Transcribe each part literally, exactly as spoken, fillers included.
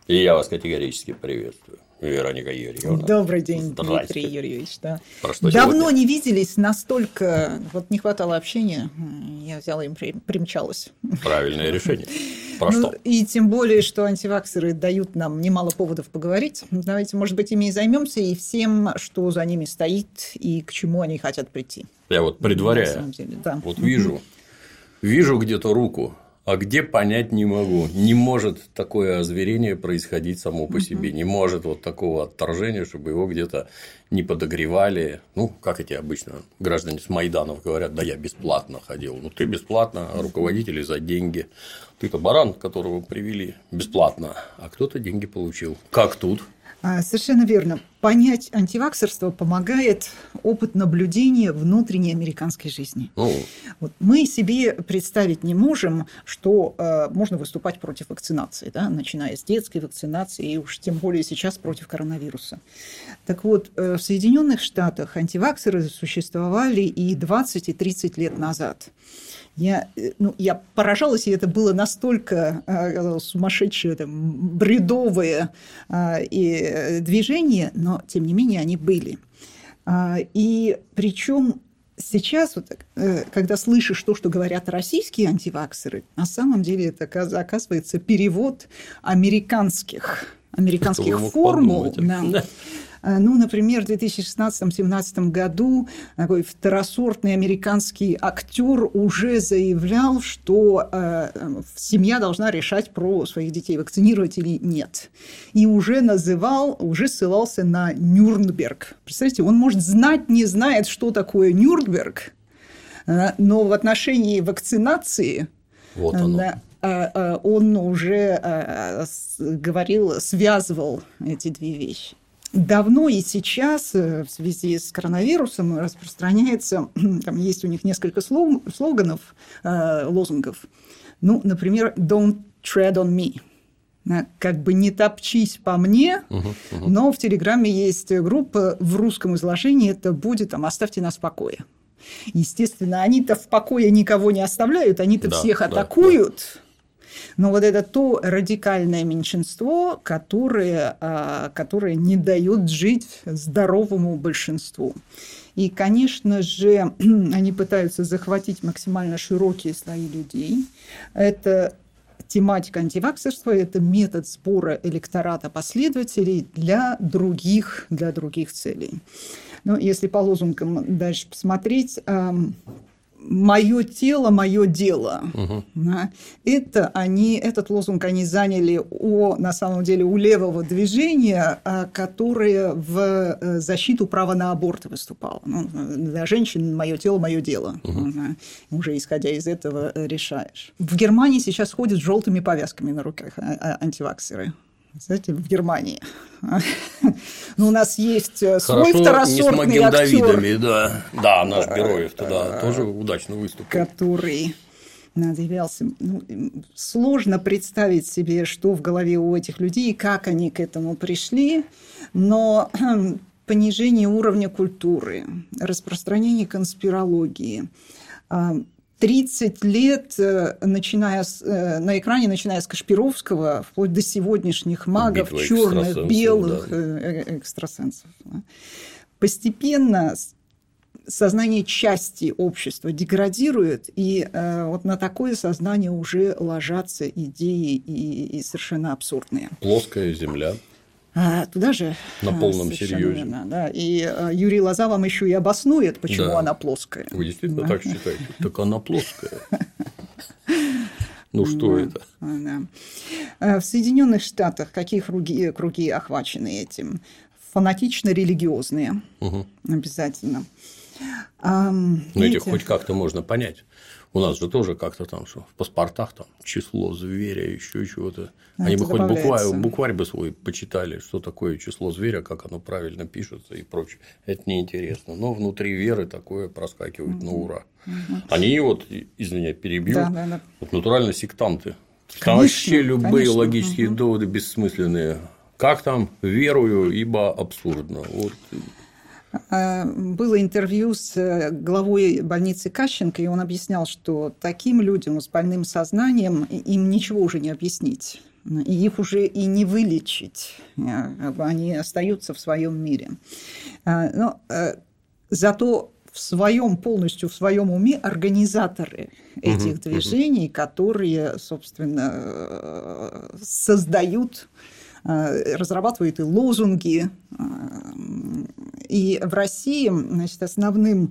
И я вас категорически приветствую. Вероника Юрьевна. Добрый день, Дмитрий Юрьевич. Да. Давно сегодня? Не виделись, настолько вот не хватало общения, я взяла им примчалась. Правильное решение. Про ну, что? И тем более, что антиваксеры дают нам немало поводов поговорить. Давайте, может быть, ими и займемся, и всем, что за ними стоит, и к чему они хотят прийти. Я вот предваряю, да. вот вижу, вижу где-то руку, а где понять не могу. Не может такое озверение происходить само по себе. Не может вот такого отторжения, чтобы его где-то не подогревали. Ну, как эти обычно граждане с Майданов говорят, да я бесплатно ходил. Ну, ты бесплатно, а руководители за деньги. Ты-то баран, которого привели бесплатно, а кто-то деньги получил. Как тут? Совершенно верно. Понять антиваксерство помогает опыт наблюдения внутренней американской жизни. Ну. Вот мы себе представить не можем, что э, можно выступать против вакцинации, да, начиная с детской вакцинации, и уж тем более сейчас против коронавируса. Так вот, э, в Соединенных Штатах антиваксеры существовали и двадцать, и тридцать лет назад. Я, ну, я поражалась, и это было настолько э, сумасшедшее, там, бредовое э, и движение, но, тем не менее, они были. А, и причем сейчас, вот, э, когда слышишь то, что говорят российские антиваксеры, на самом деле это, оказывается, перевод американских, американских формул. Да. Ну, например, в две тысячи шестнадцатом — две тысячи семнадцатом году такой второсортный американский актер уже заявлял, что э, семья должна решать про своих детей, вакцинировать или нет. И уже называл, уже ссылался на Нюрнберг. Представляете, он, может, знать не знает, что такое Нюрнберг, но в отношении вакцинации вот оно. Он уже говорил, связывал эти две вещи. Давно и сейчас в связи с коронавирусом распространяется, там есть у них несколько слоганов, лозунгов. Ну, например, «Don't tread on me». Как бы не топчись по мне, uh-huh, uh-huh. Но в Телеграме есть группа, в русском изложении это будет там «Оставьте нас в покое». Естественно, они-то в покое никого не оставляют, они-то да, всех атакуют. Да, да. Но вот это то радикальное меньшинство, которое, которое не дает жить здоровому большинству. И, конечно же, они пытаются захватить максимально широкие слои людей. Это тематика антиваксерства, это метод сбора электората последователей для других, для других целей. Но если по лозунгам дальше посмотреть... «Мое тело, мое дело». Угу. Да. Это они, этот лозунг они заняли у, на самом деле у левого движения, которое в защиту права на аборт выступало. Ну, для женщин «мое тело, мое дело». Угу. Да. Уже исходя из этого решаешь. В Германии сейчас ходят с желтыми повязками на руках антиваксеры. Знаете, в Германии. Ну, у нас есть свой Хорошо, второсортный не с актер. Да. да, наш Героев тогда тоже удачно выступил. Который заявлялся. Ну, сложно представить себе, что в голове у этих людей, как они к этому пришли, но понижение уровня культуры, распространение конспирологии, тридцать лет, начиная с, на экране, начиная с Кашпировского, вплоть до сегодняшних магов, битва черных, белых, да. экстрасенсов. Постепенно сознание части общества деградирует, и вот на такое сознание уже ложатся идеи и, и совершенно абсурдные. Плоская земля. А, туда же на полном серьезе. Верно, да. И а, Юрий Лоза вам еще и обоснует, почему да. она плоская. Вы действительно да. так считаете? Так она плоская. Ну что это? В Соединенных Штатах какие круги, круги охвачены этим? Фанатично-религиозные. Обязательно. Ну, этих хоть как-то можно понять. У нас же тоже как-то там, что в паспортах там число зверя, еще чего-то. Они бы хоть букварь, букварь бы свой почитали, что такое число зверя, как оно правильно пишется и прочее. Это неинтересно. Но внутри веры такое проскакивает угу. на ура. Угу. Они вот, извиняй, перебью, да, да, да. Вот натурально сектанты. Конечно, там вообще любые конечно. логические угу. доводы бессмысленные. Как там верую, ибо абсурдно. Вот. Было интервью с главой больницы Кащенко, и он объяснял, что таким людям с больным сознанием им ничего уже не объяснить. и их уже и не вылечить. Они остаются в своем мире. Но зато в своем, полностью в своем уме организаторы этих uh-huh, движений, uh-huh. которые, собственно, создают, разрабатывают и лозунги. И в России, значит, основным,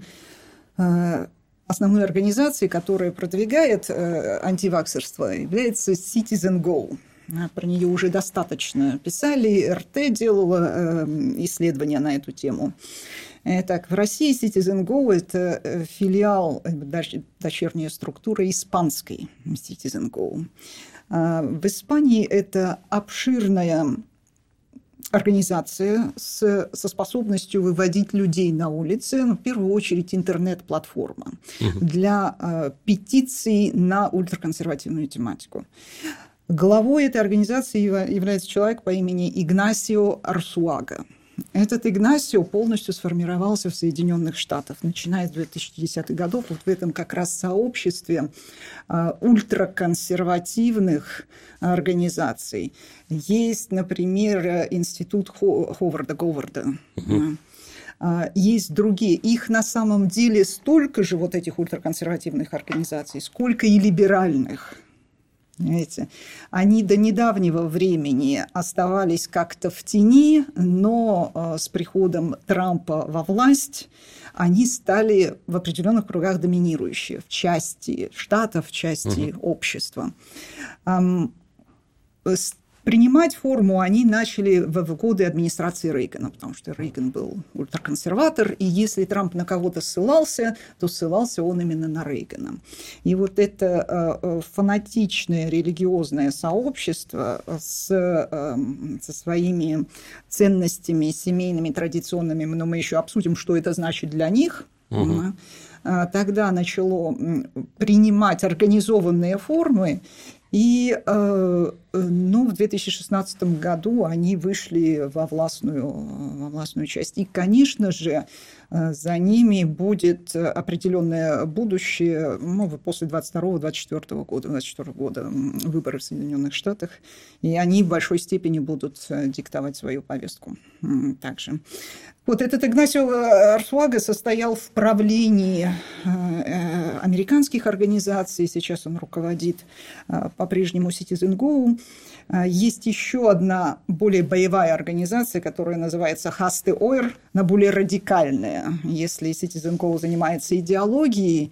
основной организацией, которая продвигает антиваксерство, является Citizen Go. Про нее уже достаточно писали, эр тэ делала исследования на эту тему. Так, в России Citizen Go – это филиал, дочерняя структура испанской Citizen Go. В Испании это обширная организация с, со способностью выводить людей на улицы, ну, в первую очередь интернет-платформа угу. для э, петиций на ультраконсервативную тематику. Главой этой организации является человек по имени Игнасио Арсуага. Этот Игнасио полностью сформировался в Соединенных Штатах, начиная с две тысячи десятых годов. Вот в этом как раз сообществе э, ультраконсервативных организаций. Есть, например, институт Хо- Ховарда Говарда. Uh-huh. Э, есть другие. Их на самом деле столько же, вот этих ультраконсервативных организаций, сколько и либеральных. Понимаете? Они до недавнего времени оставались как-то в тени, но э, с приходом Трампа во власть они стали в определенных кругах доминирующие в части штатов, в части uh-huh. общества. Эм, с, принимать форму они начали в, в годы администрации Рейгана, потому что Рейган был ультраконсерватор, и если Трамп на кого-то ссылался, то ссылался он именно на Рейгана. И вот это э, фанатичное религиозное сообщество с, э, со своими ценностями, семейными, традиционными, но мы еще обсудим, что это значит для них, угу. э, тогда начало принимать организованные формы. И э, ну, в две тысячи шестнадцатом году они вышли во властную, во властную часть. И, конечно же, за ними будет определенное будущее ну, после двадцать второго - двадцать четвёртого года, двадцать четвёртого года выборы в Соединенных Штатах. И они в большой степени будут диктовать свою повестку также. Вот этот Игнасио Арсуага состоял в правлении американских организаций. Сейчас он руководит по-прежнему Citizen Go. Есть еще одна более боевая организация, которая называется Haste Oer, она более радикальная. Если Citizen Go занимается идеологией,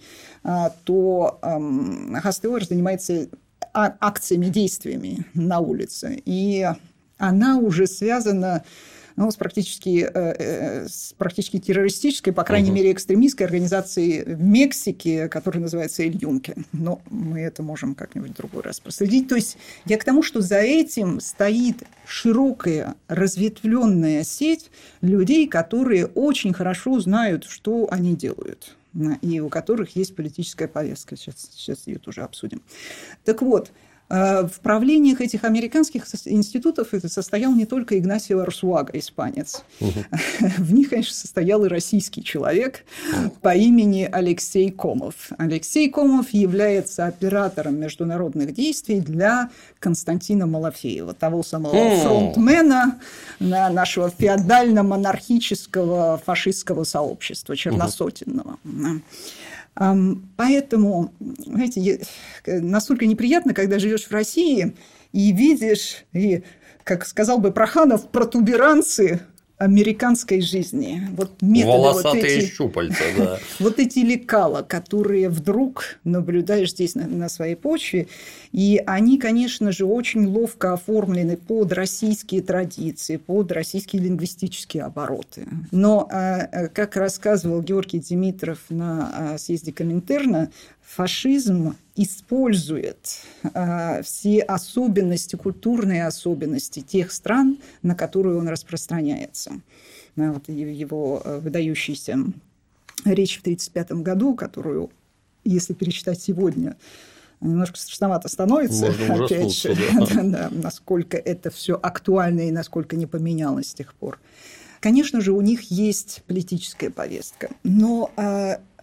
то Haste Oer занимается акциями, действиями на улице. И она уже связана ну, с, практически, э, с практически террористической, по крайней uh-huh. мере, экстремистской организацией в Мексике, которая называется Эль Юнке. Но мы это можем как-нибудь в другой раз проследить. То есть я к тому, что за этим стоит широкая разветвленная сеть людей, которые очень хорошо знают, что они делают, и у которых есть политическая повестка. Сейчас, сейчас ее тоже обсудим. Так вот, в правлениях этих американских институтов состоял не только Игнасио Арсуага, испанец. Угу. В них, конечно, состоял и российский человек по имени Алексей Комов. Алексей Комов является оператором международных действий для Константина Малафеева, того самого фронтмена нашего феодально-монархического фашистского сообщества, черносотенного. Угу. Поэтому, знаете, настолько неприятно, когда живешь в России и видишь, и, как сказал бы Проханов, протуберанцы американской жизни. Вот методы, волосатые вот эти, щупальца, да. Вот эти лекала, которые вдруг наблюдаешь здесь на, на своей почве, и они, конечно же, очень ловко оформлены под российские традиции, под российские лингвистические обороты. Но, как рассказывал Георгий Димитров на съезде Коминтерна, фашизм использует э, все особенности, культурные особенности тех стран, на которые он распространяется. Вот его выдающаяся речь в тысяча девятьсот тридцать пятом году, которую, если перечитать сегодня, немножко страшновато становится. Можно опять же, да. Да, да, насколько это все актуально и насколько не поменялось с тех пор. Конечно же, у них есть политическая повестка, но э,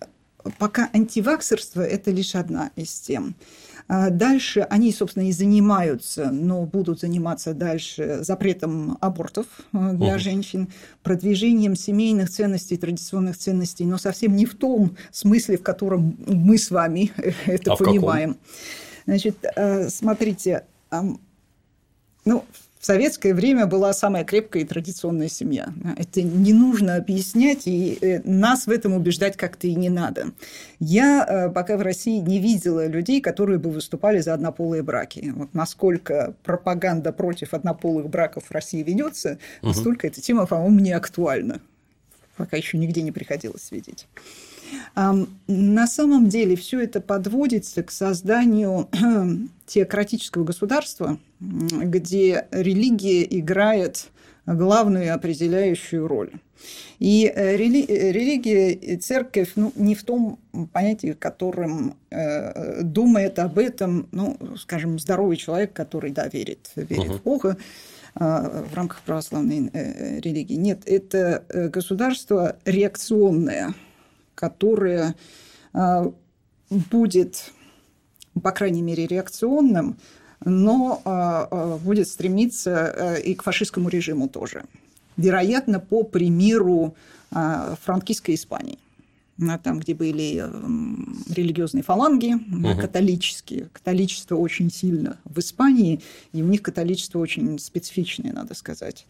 пока антиваксерство – это лишь одна из тем. Дальше они, собственно, и занимаются, но будут заниматься дальше запретом абортов для uh-huh. женщин, продвижением семейных ценностей, традиционных ценностей, но совсем не в том смысле, в котором мы с вами это а понимаем. Значит, смотрите, ну, в советское время была самая крепкая и традиционная семья. Это не нужно объяснять, и нас в этом убеждать как-то и не надо. Я пока в России не видела людей, которые бы выступали за однополые браки. Вот насколько пропаганда против однополых браков в России ведется, угу. настолько эта тема, по-моему, не актуальна. Пока еще нигде не приходилось видеть. На самом деле все это подводится к созданию теократического государства, где религия играет главную определяющую роль. И рели- религия и церковь ну, не в том понятии, которым э, думает об этом, ну, скажем, здоровый человек, который да, верит, верит uh-huh. в Бога э, в рамках православной э, религии. Нет, это государство реакционное, которое э, будет, по крайней мере, реакционным, но э, будет стремиться э, и к фашистскому режиму тоже. Вероятно, по примеру э, франкистской Испании. Там, где были э, религиозные фаланги, uh-huh. католические. Католичество очень сильно в Испании, и у них католичество очень специфичное, надо сказать.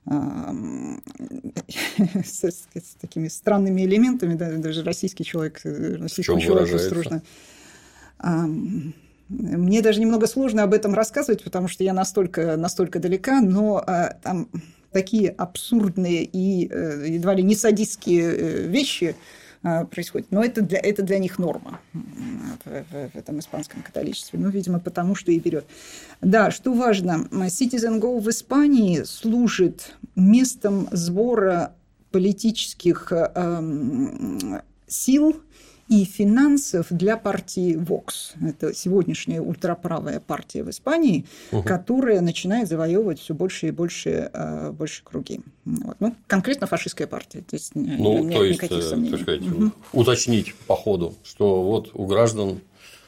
С, с такими странными элементами, да, даже российский человек, российскому человеку сложно. Мне даже немного сложно об этом рассказывать, потому что я настолько, настолько далека, но там такие абсурдные и едва ли не садистские вещи происходят. Но это для, это для них норма в, в, в этом испанском католичестве. Ну, видимо, потому что и берет. Да, что важно, Citizen Go в Испании служит местом сбора политических э, сил и финансов для партии Vox. Это сегодняшняя ультраправая партия в Испании, угу. которая начинает завоевывать все больше и больше, больше круги. Вот. Ну, конкретно фашистская партия. То есть, ну, нет то есть, никаких сомнений. Так сказать, угу. уточнить по ходу, что вот у граждан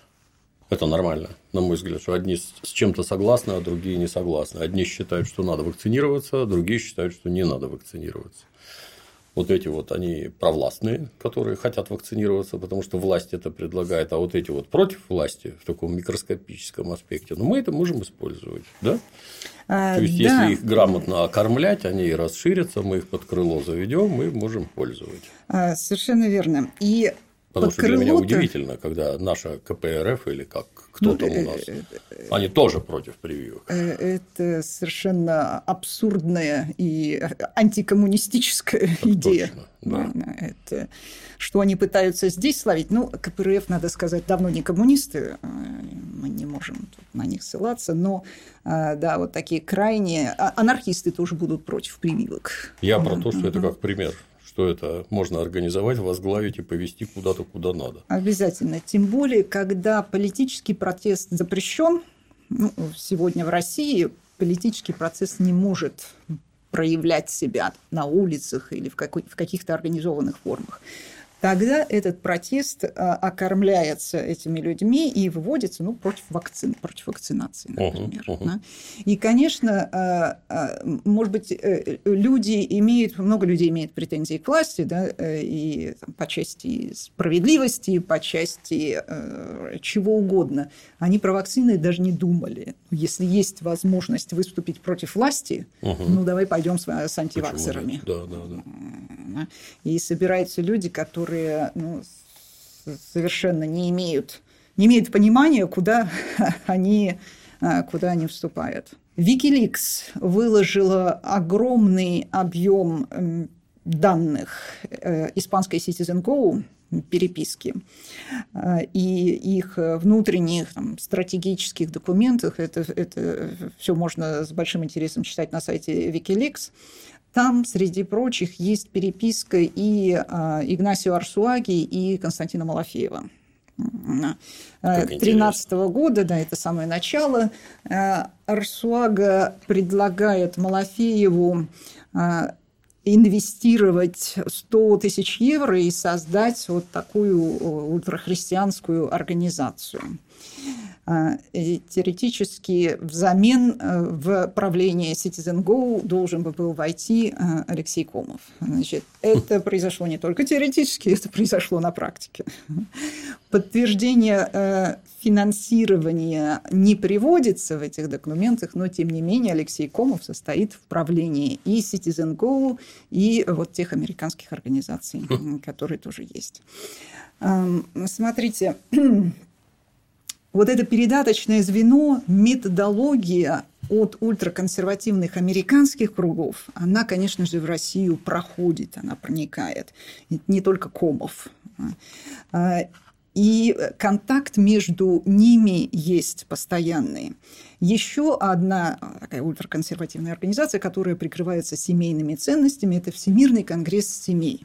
это нормально, на мой взгляд, что одни с чем-то согласны, а другие не согласны. Одни считают, что надо вакцинироваться, а другие считают, что не надо вакцинироваться. Вот эти вот, они провластные, которые хотят вакцинироваться, потому что власть это предлагает, а вот эти вот против власти в таком микроскопическом аспекте, но мы это можем использовать, да? А, То есть, да. если их грамотно окормлять, они и расширятся, мы их под крыло заведем, мы можем пользовать. А, совершенно верно. И Потому что для меня удивительно, когда наша ка пэ эр эф или как кто ну, там у нас, они тоже против прививок. Это совершенно абсурдная и антикоммунистическая так идея. Точно, да. Это, что они пытаются здесь словить. Ну, ка пэ эр эф, надо сказать, давно не коммунисты, мы не можем на них ссылаться, но да, вот такие крайние анархисты тоже будут против прививок. Я про то, что это как пример. Что это можно организовать, возглавить и повести куда-то, куда надо. Обязательно. Тем более, когда политический протест запрещен, ну, сегодня в России политический процесс не может проявлять себя на улицах или в, какой- в каких-то организованных формах. Тогда этот протест окормляется этими людьми и выводится ну, против вакцин, против вакцинации, например. Uh-huh, uh-huh. Да? И, конечно, может быть, люди имеют, много людей имеют претензии к власти, да, и там, по части справедливости, по части э, чего угодно. Они про вакцины даже не думали. Если есть возможность выступить против власти, uh-huh. ну, давай пойдем с, с антиваксерами. Да, да, да. И собираются люди, которые которые ну, совершенно не имеют, не имеют понимания, куда они, куда они вступают. Викиликс выложила огромный объем данных испанской Citizen Go, переписки, и их внутренних там, стратегических документах. Это, это все можно с большим интересом читать на сайте Викиликс. Там, среди прочих, есть переписка и Игнасио Арсуаги, и Константина Малафеева. две тысячи тринадцатого года, да, это самое начало. Арсуага предлагает Малафееву инвестировать сто тысяч евро и создать вот такую ультрахристианскую организацию. И теоретически взамен в правление CitizenGo должен был войти Алексей Комов. Значит, это произошло не только теоретически, это произошло на практике. Подтверждение финансирования не приводится в этих документах, но, тем не менее, Алексей Комов состоит в правлении и CitizenGo, и вот тех американских организаций, которые тоже есть. Смотрите, вот это передаточное звено, методология от ультраконсервативных американских кругов, она, конечно же, в Россию проходит, она проникает. Это не только Комов. И контакт между ними есть постоянный. Еще одна такая ультраконсервативная организация, которая прикрывается семейными ценностями, это Всемирный конгресс семей.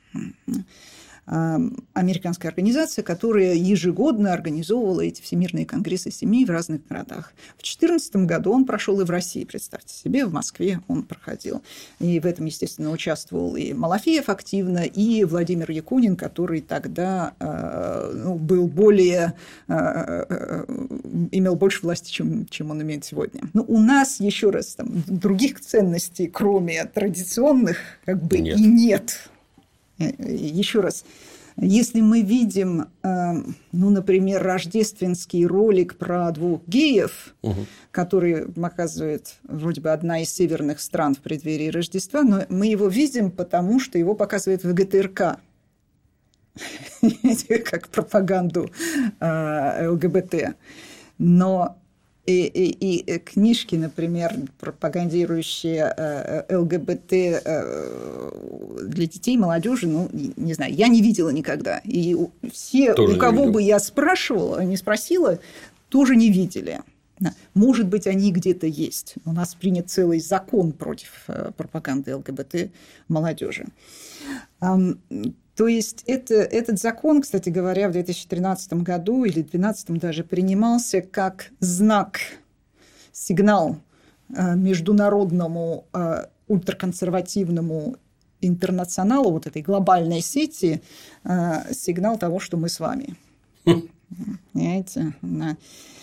Американская организация, которая ежегодно организовывала эти всемирные конгрессы семей в разных городах. В две тысячи четырнадцатом году он прошел и в России, представьте себе, в Москве он проходил. И в этом, естественно, участвовал и Малафеев активно, и Владимир Якунин, который тогда ну, был более, имел больше власти, чем, чем он имеет сегодня. Но у нас, еще раз, там, других ценностей, кроме традиционных, как бы нет. и нет. Еще раз, если мы видим, ну, например, рождественский ролик про двух геев, угу. который показывает вроде бы одна из северных стран в преддверии Рождества, но мы его видим, потому что его показывает в гэ тэ эр ка, как пропаганду эл гэ бэ тэ. Но И, и, и книжки, например, пропагандирующие эл гэ бэ тэ для детей, молодежи, ну, не знаю, я не видела никогда. И все, тоже у кого бы я спрашивала, не спросила, тоже не видели. Может быть, они где-то есть. У нас принят целый закон против пропаганды эл гэ бэ тэ молодежи. То есть это, этот закон, кстати говоря, в две тысячи тринадцатом году или две тысячи двенадцатом даже принимался как знак, сигнал международному ультраконсервативному интернационалу, вот этой глобальной сети, сигнал того, что мы с вами. Понимаете? Да.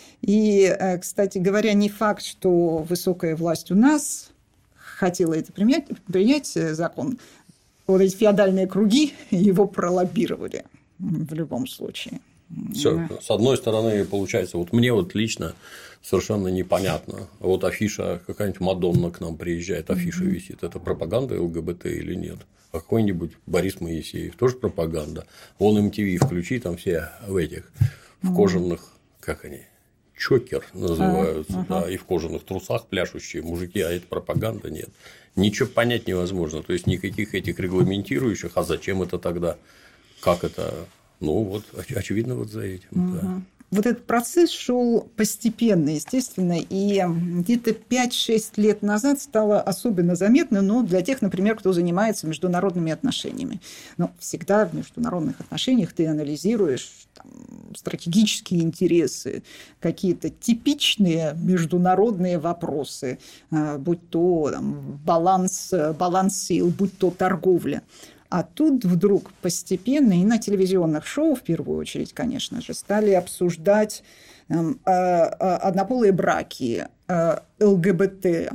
И, кстати говоря, не факт, что высокая власть у нас хотела это принять, принять закон. Вот эти феодальные круги его пролоббировали в любом случае. Все. Да. С одной стороны, получается, вот мне вот лично совершенно непонятно. Вот афиша, какая-нибудь Мадонна к нам приезжает, афиша mm-hmm. висит. Это пропаганда эл гэ бэ тэ или нет? А какой-нибудь Борис Моисеев тоже пропаганда. Вон эм ти ви включи, там все в этих, в кожаных, mm-hmm. как они, чокер называются, uh-huh. да, и в кожаных трусах пляшущие мужики, а это пропаганда нет. Ничего понять невозможно. То есть никаких этих регламентирующих, а зачем это тогда? Как это? Ну, вот, очевидно, вот за этим. Uh-huh. Да. Вот этот процесс шел постепенно, естественно, и где-то пять-шесть лет назад стало особенно заметно, ну, для тех, например, кто занимается международными отношениями. Но всегда в международных отношениях ты анализируешь там, стратегические интересы, какие-то типичные международные вопросы, будь то там, баланс, баланс сил, будь то торговля. А тут вдруг постепенно и на телевизионных шоу, в первую очередь, конечно же, стали обсуждать э, э, однополые браки, э, эл гэ бэ тэ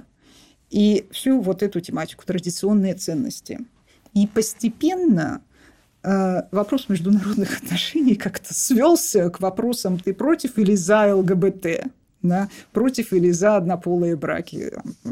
и всю вот эту тематику, традиционные ценности. И постепенно э, вопрос международных отношений как-то свелся к вопросам «ты против или за эл гэ бэ тэ?» Да, против или за однополые браки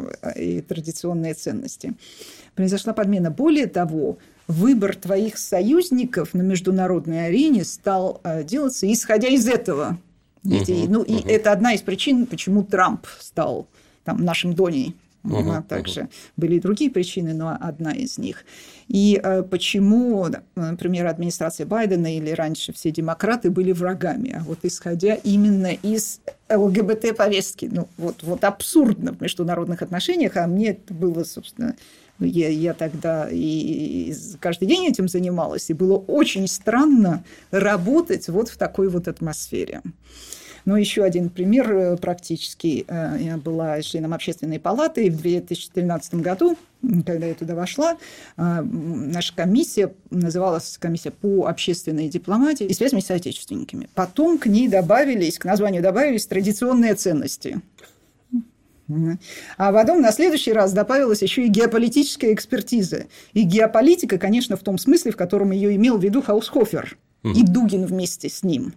и традиционные ценности. Произошла подмена. Более того, выбор твоих союзников на международной арене стал делаться исходя из этого. Uh-huh, ну, uh-huh. И это одна из причин, почему Трамп стал там, нашим Доней. Uh-huh, а также uh-huh. были и другие причины, но одна из них. И э, почему, например, администрация Байдена или раньше все демократы были врагами, а вот исходя именно из эл гэ бэ тэ-повестки. Ну, вот, вот абсурдно в международных отношениях, а мне это было, собственно, я, я тогда и, и каждый день этим занималась, и было очень странно работать вот в такой вот атмосфере. Но еще один пример практический. Я была членом Общественной палаты, и в две тысячи тринадцатом году, когда я туда вошла, наша комиссия называлась комиссия по общественной дипломатии и связям с соотечественниками. Потом к ней добавились, к названию добавились традиционные ценности. А потом на следующий раз добавилась еще и геополитическая экспертиза. И геополитика, конечно, в том смысле, в котором ее имел в виду Хаусхофер mm. и Дугин вместе с ним.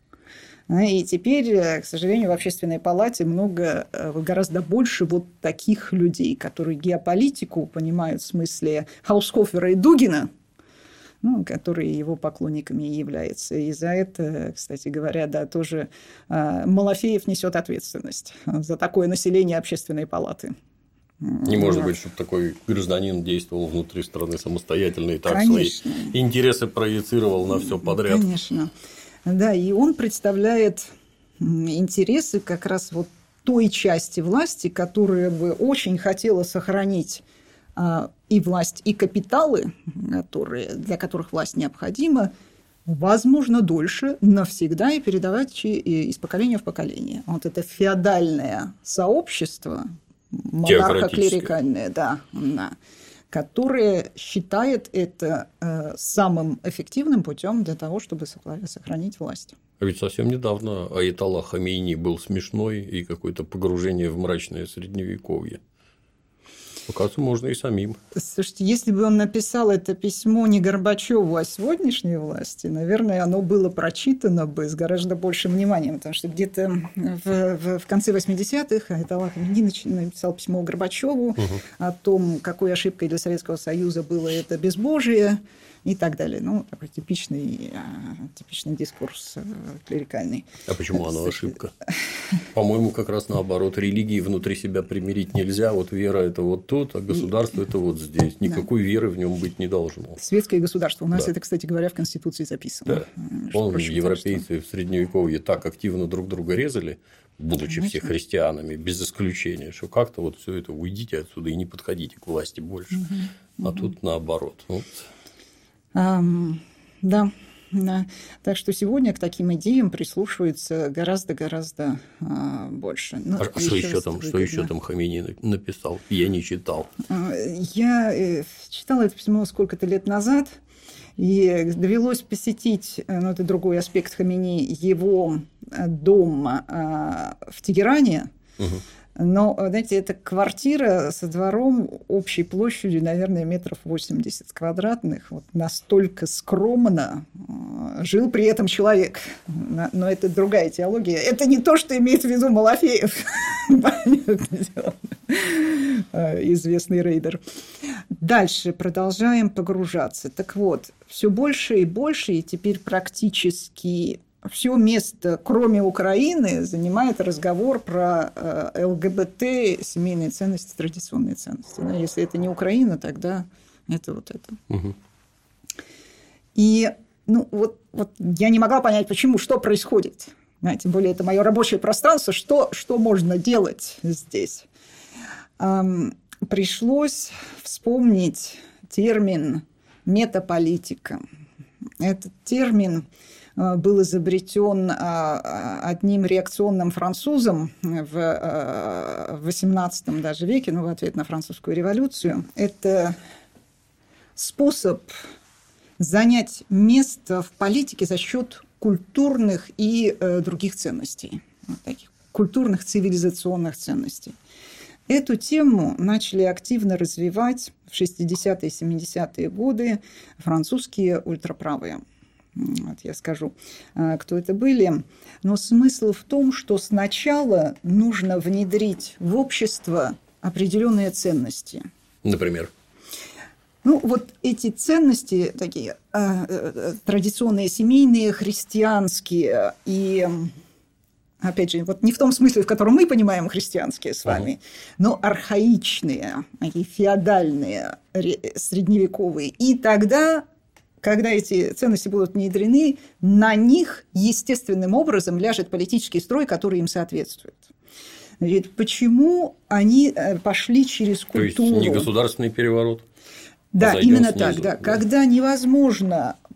И теперь, к сожалению, в Общественной палате много, гораздо больше вот таких людей, которые геополитику понимают в смысле Хаусхофера и Дугина, ну, которые его поклонниками и являются. И за это, кстати говоря, да, тоже Малафеев несет ответственность за такое население Общественной палаты. Не может быть, чтобы такой гражданин действовал внутри страны самостоятельно и так Конечно. Свои интересы проецировал на все подряд. Конечно. Да, и он представляет интересы как раз вот той части власти, которая бы очень хотела сохранить и власть, и капиталы, которые, для которых власть необходима, возможно, дольше, навсегда, и передавать из поколения в поколение. Вот это феодальное сообщество, монархо-клерикальное, да, да, которое считает это самым эффективным путем для того, чтобы сохранить власть. А ведь совсем недавно Аятолла Хамейни был смешной и какое-то погружение в мрачное средневековье. Оказывается, можно и самим. Слушайте, если бы он написал это письмо не Горбачеву, а сегодняшней власти, наверное, оно было прочитано бы с гораздо большим вниманием, потому что где-то в, в, в конце восьмидесятых Аятолла Хамейни написал письмо Горбачеву угу. о том, какой ошибкой для Советского Союза было это безбожие и так далее. Ну, такой типичный, типичный дискурс клерикальный. А почему оно ошибка? По-моему, как раз наоборот. Религии внутри себя примирить нельзя. Вот вера – это вот тут, а государство – это вот здесь. Никакой да. веры в нем быть не должно. Светское государство. У нас да. это, кстати говоря, в Конституции записано. Да. Помню, европейцы в Средневековье так активно друг друга резали, будучи Конечно. Все христианами, без исключения, что как-то вот все это уйдите отсюда и не подходите к власти больше. Угу. А угу. тут наоборот. Вот. Um, да, да. Так что сегодня к таким идеям прислушивается гораздо-гораздо а, больше. Ну, а что еще, там, что еще там Хамейни написал? Я не читал. Я читала это письмо сколько-то лет назад, и довелось посетить, ну, это другой аспект Хамейни, его дом а, в Тегеране. Угу. Но, знаете, это квартира со двором общей площадью, наверное, метров восемьдесят квадратных. Вот настолько скромно жил при этом человек. Но это другая теология. Это не то, что имеет в виду Малафеев. Известный рейдер. Дальше продолжаем погружаться. Так вот, все больше и больше, и теперь практически... Все место, кроме Украины, занимает разговор про ЛГБТ, семейные ценности, традиционные ценности. Но если это не Украина, тогда это вот это. Угу. И ну, вот, вот я не могла понять, почему, что происходит. Да, тем более, это мое рабочее пространство. Что, что можно делать здесь? Эм, пришлось вспомнить термин метаполитика. Этот термин был изобретен одним реакционным французом в восемнадцатом даже веке, ну, в ответ на французскую революцию. Это способ занять место в политике за счет культурных и других ценностей, вот таких культурных цивилизационных ценностей. Эту тему начали активно развивать в шестидесятые и семидесятые годы французские ультраправые. Вот я скажу, кто это были. Но смысл в том, что сначала нужно внедрить в общество определенные ценности. Например? Ну, вот эти ценности такие традиционные, семейные, христианские и... Опять же, вот не в том смысле, в котором мы понимаем христианские с вами, uh-huh. но архаичные, такие феодальные, средневековые. И тогда, когда эти ценности будут внедрены, на них естественным образом ляжет политический строй, который им соответствует. Ведь почему они пошли через культуру? То есть не государственный переворот? Да, именно снизу. Так. Да. Да. Когда невозможно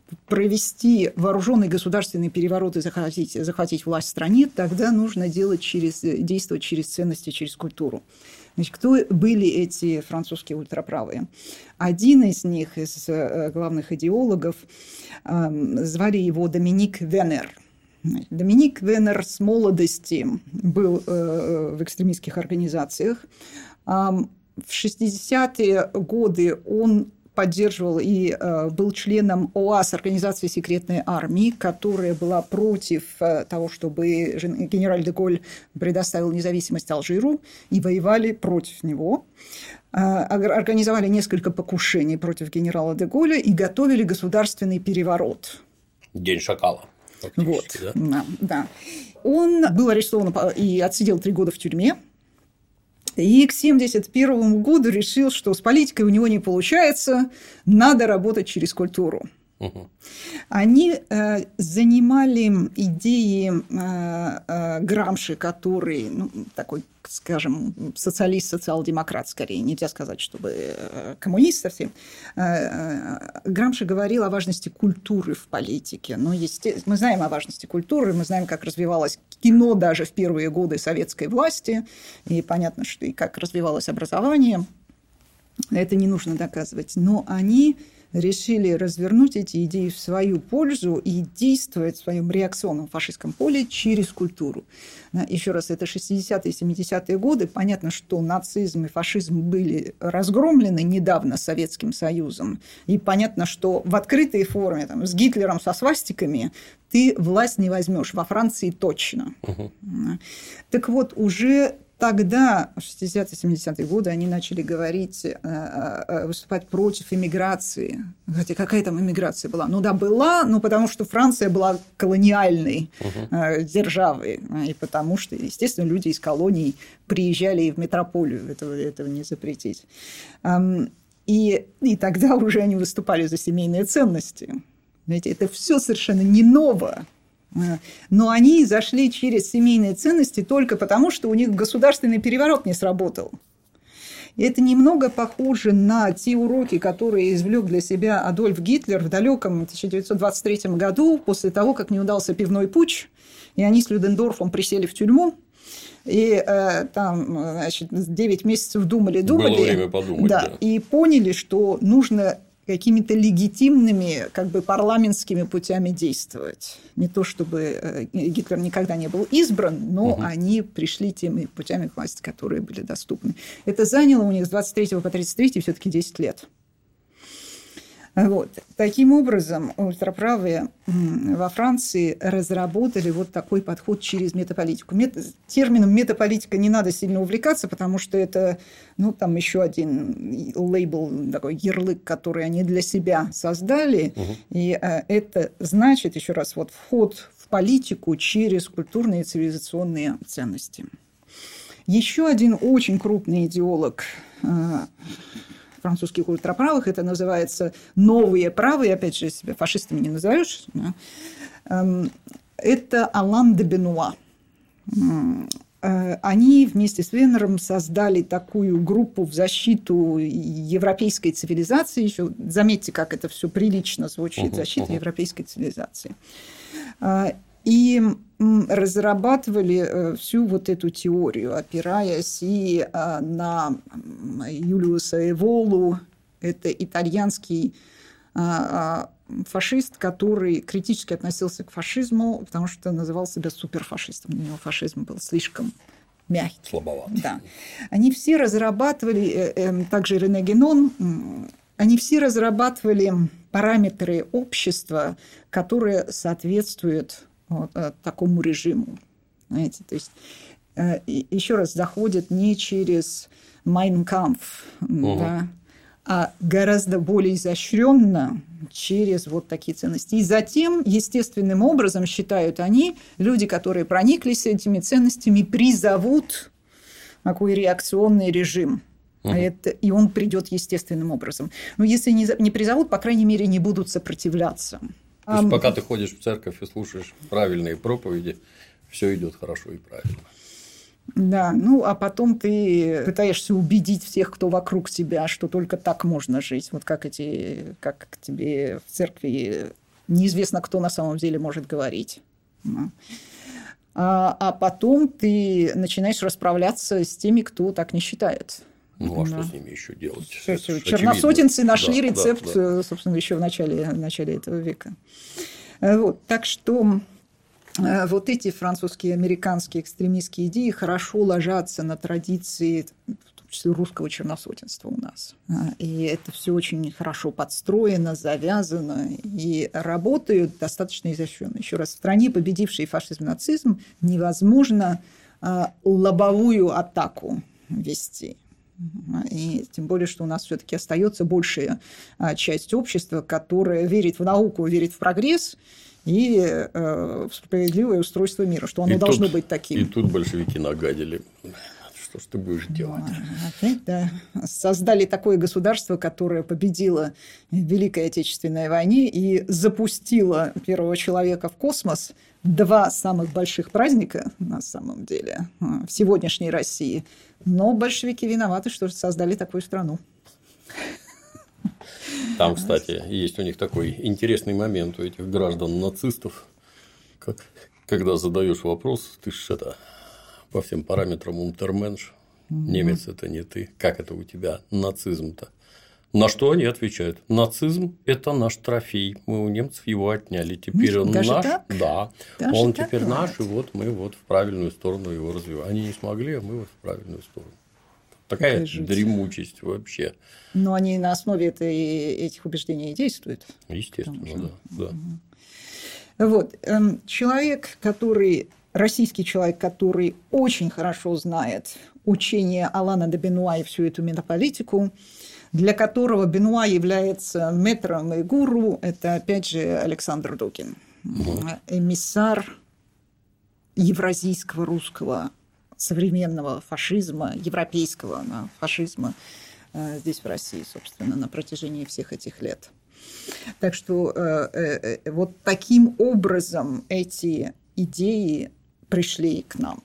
провести вооруженный государственный переворот и захватить, захватить власть в стране, тогда нужно делать через, действовать через ценности, через культуру. Значит, кто были эти французские ультраправые? Один из них, из главных идеологов, звали его Доминик Венер. Доминик Венер с молодости был в экстремистских организациях. В шестидесятые годы он поддерживал и э, был членом ОАС, Организации секретной армии, которая была против э, того, чтобы генераль де Голль предоставил независимость Алжиру, и воевали против него. Э, организовали несколько покушений против генерала де Голля и готовили государственный переворот. День шакала. Вот, да? Да, да. Он был арестован и отсидел три года в тюрьме. И к семьдесят первому году решил, что с политикой у него не получается, надо работать через культуру. Угу. Они э, занимали идеи э, э, Грамши, который, ну, такой, скажем, социалист, социал-демократ скорее, нельзя сказать, чтобы э, коммунист совсем. Э, э, Грамши говорил о важности культуры в политике. Но, естественно, мы знаем о важности культуры, мы знаем, как развивалось кино даже в первые годы советской власти, и понятно, что и как развивалось образование. Это не нужно доказывать. Но они решили развернуть эти идеи в свою пользу и действовать в своем реакционном фашистском поле через культуру. Еще раз, это шестидесятые и семидесятые годы. Понятно, что нацизм и фашизм были разгромлены недавно Советским Союзом. И понятно, что в открытой форме, там, с Гитлером, со свастиками, ты власть не возьмешь. Во Франции точно. Угу. Так вот, уже тогда, в шестидесятые-семидесятые годы, они начали говорить, выступать против иммиграции. Хотя какая там иммиграция была? Ну да, была, но потому что Франция была колониальной uh-huh. державой. И потому что, естественно, люди из колоний приезжали и в метрополию. Этого, этого не запретить. И, и тогда уже они выступали за семейные ценности. Знаете, это все совершенно не ново. Но они зашли через семейные ценности только потому, что у них государственный переворот не сработал. И это немного похоже на те уроки, которые извлек для себя Адольф Гитлер в далеком тысяча девятьсот двадцать третьем году, после того, как не удался пивной путч, и они с Людендорфом присели в тюрьму. И э, там, значит, девять месяцев думали-думали. Было время подумать, да, да. И поняли, что нужно какими-то легитимными, как бы парламентскими путями действовать. Не то, чтобы Гитлер никогда не был избран, но угу. они пришли теми путями к власти, которые были доступны. Это заняло у них с двадцать третьего по тридцать третий все-таки десять лет. Вот. Таким образом, ультраправые во Франции разработали вот такой подход через метаполитику. Мет... Термином метаполитика не надо сильно увлекаться, потому что это, ну, там еще один лейбл, такой ярлык, который они для себя создали. Угу. И а, это значит, еще раз, вот вход в политику через культурные и цивилизационные ценности. Еще один очень крупный идеолог французских ультраправых, это называется новые правые, опять же, себя фашистами не назовешь, это Алан де Бенуа. Они вместе с Венером создали такую группу в защиту европейской цивилизации. Еще заметьте, как это все прилично звучит, защита европейской цивилизации. И разрабатывали всю вот эту теорию, опираясь и на Юлиуса Эволу, это итальянский фашист, который критически относился к фашизму, потому что называл себя суперфашистом. Для него фашизм был слишком мягкий. Слабоват. Да. Они все разрабатывали, также Рене Генон, они все разрабатывали параметры общества, которые соответствуют вот, такому режиму. Знаете, то есть, э, еще раз, заходят не через Mein Kampf, угу. да, а гораздо более изощренно через вот такие ценности. И затем, естественным образом, считают они, люди, которые прониклись этими ценностями, призовут такой реакционный режим. Угу. Это, и он придет естественным образом. Но если не, не призовут, по крайней мере, не будут сопротивляться. То есть, пока ты ходишь в церковь и слушаешь правильные проповеди, все идет хорошо и правильно. Да, ну а потом ты пытаешься убедить всех, кто вокруг тебя, что только так можно жить. Вот как эти, как тебе в церкви неизвестно, кто на самом деле может говорить. А, а потом ты начинаешь расправляться с теми, кто так не считает. Ну, а да. что с ними еще делать? Черносотенцы нашли да, рецепт, да, да. собственно, еще в начале, в начале этого века. Вот. Так что вот эти французские, американские экстремистские идеи хорошо ложатся на традиции, в том числе русского черносотенства у нас. И это все очень хорошо подстроено, завязано и работают достаточно изощренно. Еще раз, в стране, победившей фашизм, нацизм, невозможно лобовую атаку вести. И тем более, что у нас все-таки остается большая часть общества, которая верит в науку, верит в прогресс и э, в справедливое устройство мира, что оно и должно тут, быть таким. И тут большевики нагадили. Что ж ты будешь делать? Опять, да. Создали такое государство, которое победило в Великой Отечественной войне и запустило первого человека в космос. Два самых больших праздника, на самом деле, в сегодняшней России. Но большевики виноваты, что создали такую страну. Там, кстати, есть у них такой интересный момент у этих граждан-нацистов, как, когда задаешь вопрос, ты ж это по всем параметрам унтерменш, немец это не ты, как это у тебя нацизм-то? На что они отвечают? Нацизм – это наш трофей, мы у немцев его отняли, теперь он Даже наш, так? да, Даже он так теперь бывает? наш, и вот мы вот в правильную сторону его развиваем. Они не смогли, а мы вот в правильную сторону. Такая дремучесть вообще. Но они на основе этой, этих убеждений и действуют. Естественно, что... да. да. Вот. Человек, который... Российский человек, который очень хорошо знает учение Алана де Бенуа и всю эту метаполитику, для которого Бенуа является мэтром и гуру, это, опять же, Александр Докин. Угу. Эмиссар евразийского русского современного фашизма, европейского фашизма здесь, в России, собственно, на протяжении всех этих лет. Так что э, э, вот таким образом эти идеи пришли к нам.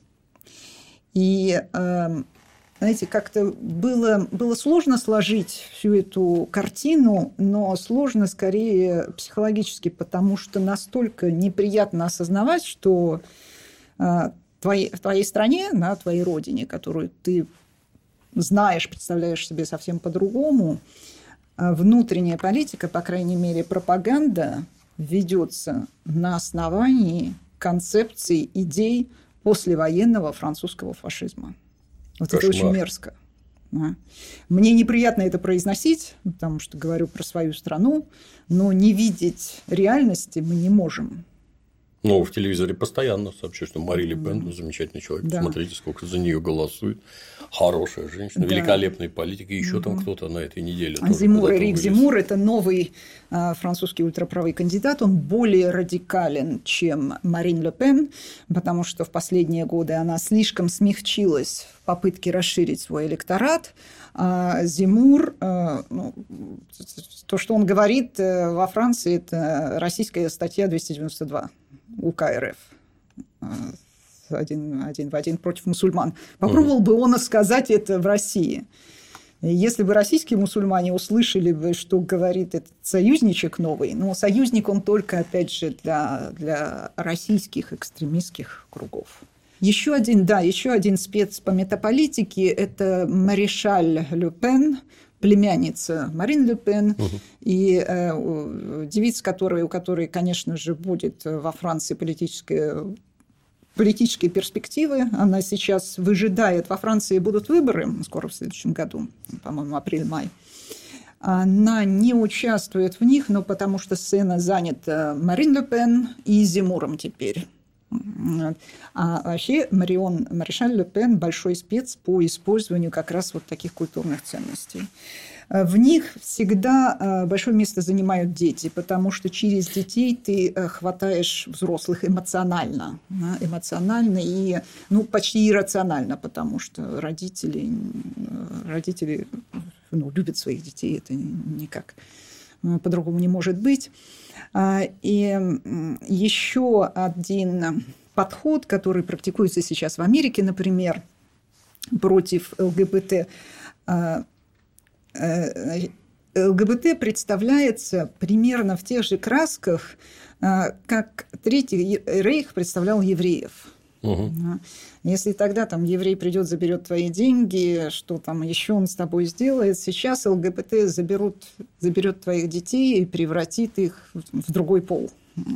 И, э, знаете, как-то было, было сложно сложить всю эту картину, но сложно скорее психологически, потому что настолько неприятно осознавать, что э, твоей, в твоей стране, на твоей родине, которую ты знаешь, представляешь себе совсем по-другому, внутренняя политика, по крайней мере, пропаганда ведется на основании концепций, идей послевоенного французского фашизма. Вот Кошмар. Это очень мерзко. Мне неприятно это произносить, потому что говорю про свою страну, но не видеть реальности мы не можем. Ну, в телевизоре постоянно сообщают, что Мари Ле Пен замечательный человек. Да. Посмотрите, сколько за нее голосует. Хорошая женщина, да. Великолепный политик. И еще угу. там кто-то на этой неделе. Земмур, Эрик Земмур – это новый а, французский ультраправый кандидат. Он более радикален, чем Марин Ле Пен, потому что в последние годы она слишком смягчилась в попытке расширить свой электорат. А Земмур, а, ну, то, что он говорит во Франции, это российская статья двести девяносто два. УК РФ. Один, один в один против мусульман. Попробовал бы он сказать это в России. Если бы российские мусульмане услышали бы, что говорит этот союзничек новый, но союзник он только, опять же, для, для российских экстремистских кругов. Еще один, да, еще один спец по метаполитике – это Маришаль Ле Пен, племянница Марин Ле Пен, угу. и э, девица, которая, у которой, конечно же, будет во Франции политическая, политические перспективы. Она сейчас выжидает. Во Франции будут выборы скоро в следующем году, по-моему, апрель-май. Она не участвует в них, но потому что сцена занята Марин Ле Пен и Земмуром теперь. А вообще Марион Маришаль Ле Пен большой спец по использованию как раз вот таких культурных ценностей. В них всегда большое место занимают дети, потому что через детей ты хватаешь взрослых эмоционально, эмоционально и ну, почти иррационально, потому что родители, родители ну, любят своих детей, это никак по-другому не может быть. И еще один подход, который практикуется сейчас в Америке, например, против ЛГБТ, ЛГБТ представляется примерно в тех же красках, как Третий Рейх представлял евреев. Угу. Если тогда там еврей придет, заберет твои деньги, что там еще он с тобой сделает, сейчас ЛГБТ заберут, заберет твоих детей и превратит их в другой пол.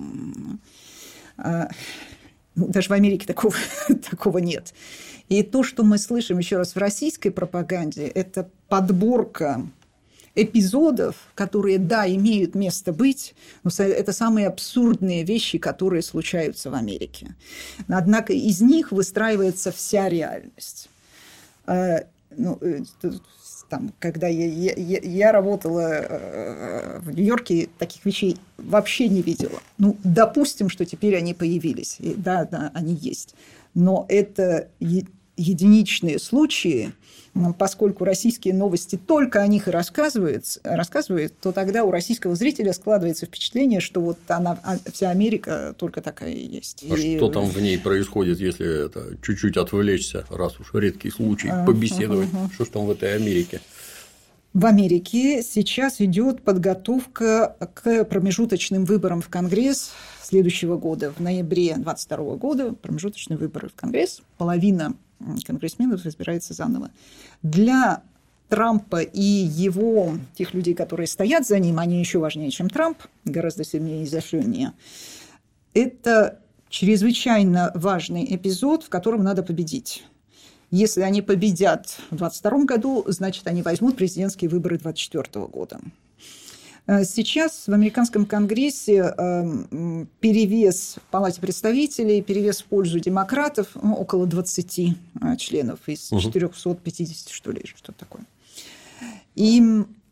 Даже в Америке такого, такого нет. И то, что мы слышим еще раз в российской пропаганде, это подборка эпизодов, которые, да, имеют место быть, но это самые абсурдные вещи, которые случаются в Америке. Однако из них выстраивается вся реальность. Ну, там, когда я, я, я работала в Нью-Йорке, таких вещей вообще не видела. Ну, допустим, что теперь они появились. И, да, да, они есть. Но это единичные случаи, поскольку российские новости только о них и рассказывают, рассказывают, то тогда у российского зрителя складывается впечатление, что вот она, вся Америка только такая и есть. А и... что там в ней происходит, если это чуть-чуть отвлечься, раз уж редкий случай, побеседовать? Uh-huh. Что ж там в этой Америке? В Америке сейчас идет подготовка к промежуточным выборам в Конгресс следующего года. В ноябре двадцать второго года промежуточные выборы в Конгресс. Половина конгрессменов избирается заново. Для Трампа и его, тех людей, которые стоят за ним, они еще важнее, чем Трамп, гораздо сильнее и изощреннее. Это чрезвычайно важный эпизод, в котором надо победить. Если они победят в двадцать втором году, значит, они возьмут президентские выборы двадцать четвёртого года. Сейчас в американском Конгрессе перевес в Палате представителей, перевес в пользу демократов, ну, около двадцати членов из четырёхсот пятидесяти, что ли, что такое. И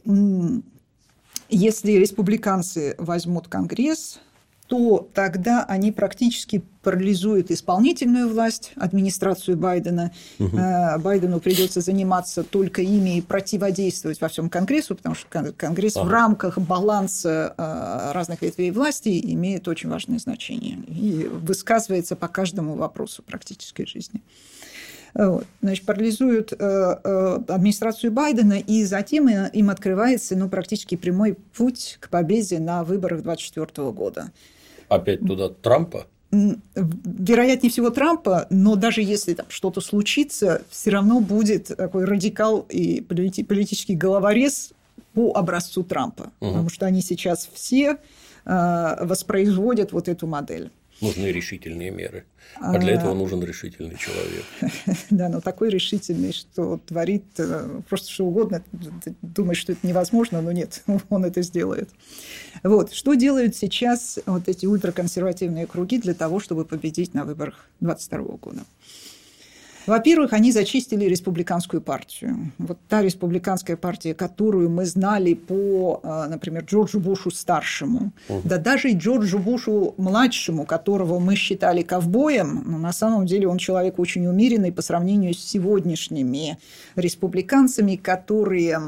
если республиканцы возьмут Конгресс, то тогда они практически парализуют исполнительную власть, администрацию Байдена. Угу. Байдену придется заниматься только ими и противодействовать во всем Конгрессу, потому что Конгресс ага. в рамках баланса разных ветвей власти имеет очень важное значение и высказывается по каждому вопросу практической жизни. Вот. Значит, парализуют администрацию Байдена, и затем им открывается ну, практически прямой путь к победе на выборах двадцать четвёртого года. Опять туда Трампа? Вероятнее всего Трампа, но даже если там что-то случится, все равно будет такой радикал и политический головорез по образцу Трампа, угу. потому что они сейчас все воспроизводят вот эту модель. Нужны решительные меры. А для этого нужен решительный человек. Да, но такой решительный, что творит просто что угодно. Ты думаешь, что это невозможно, но нет, он это сделает. Вот. Что делают сейчас вот эти ультраконсервативные круги для того, чтобы победить на выборах двадцать второго года? Во-первых, они зачистили республиканскую партию. Вот та республиканская партия, которую мы знали по, например, Джорджу Бушу-старшему, угу. да даже и Джорджу Бушу-младшему, которого мы считали ковбоем, но на самом деле он человек очень умеренный по сравнению с сегодняшними республиканцами, которые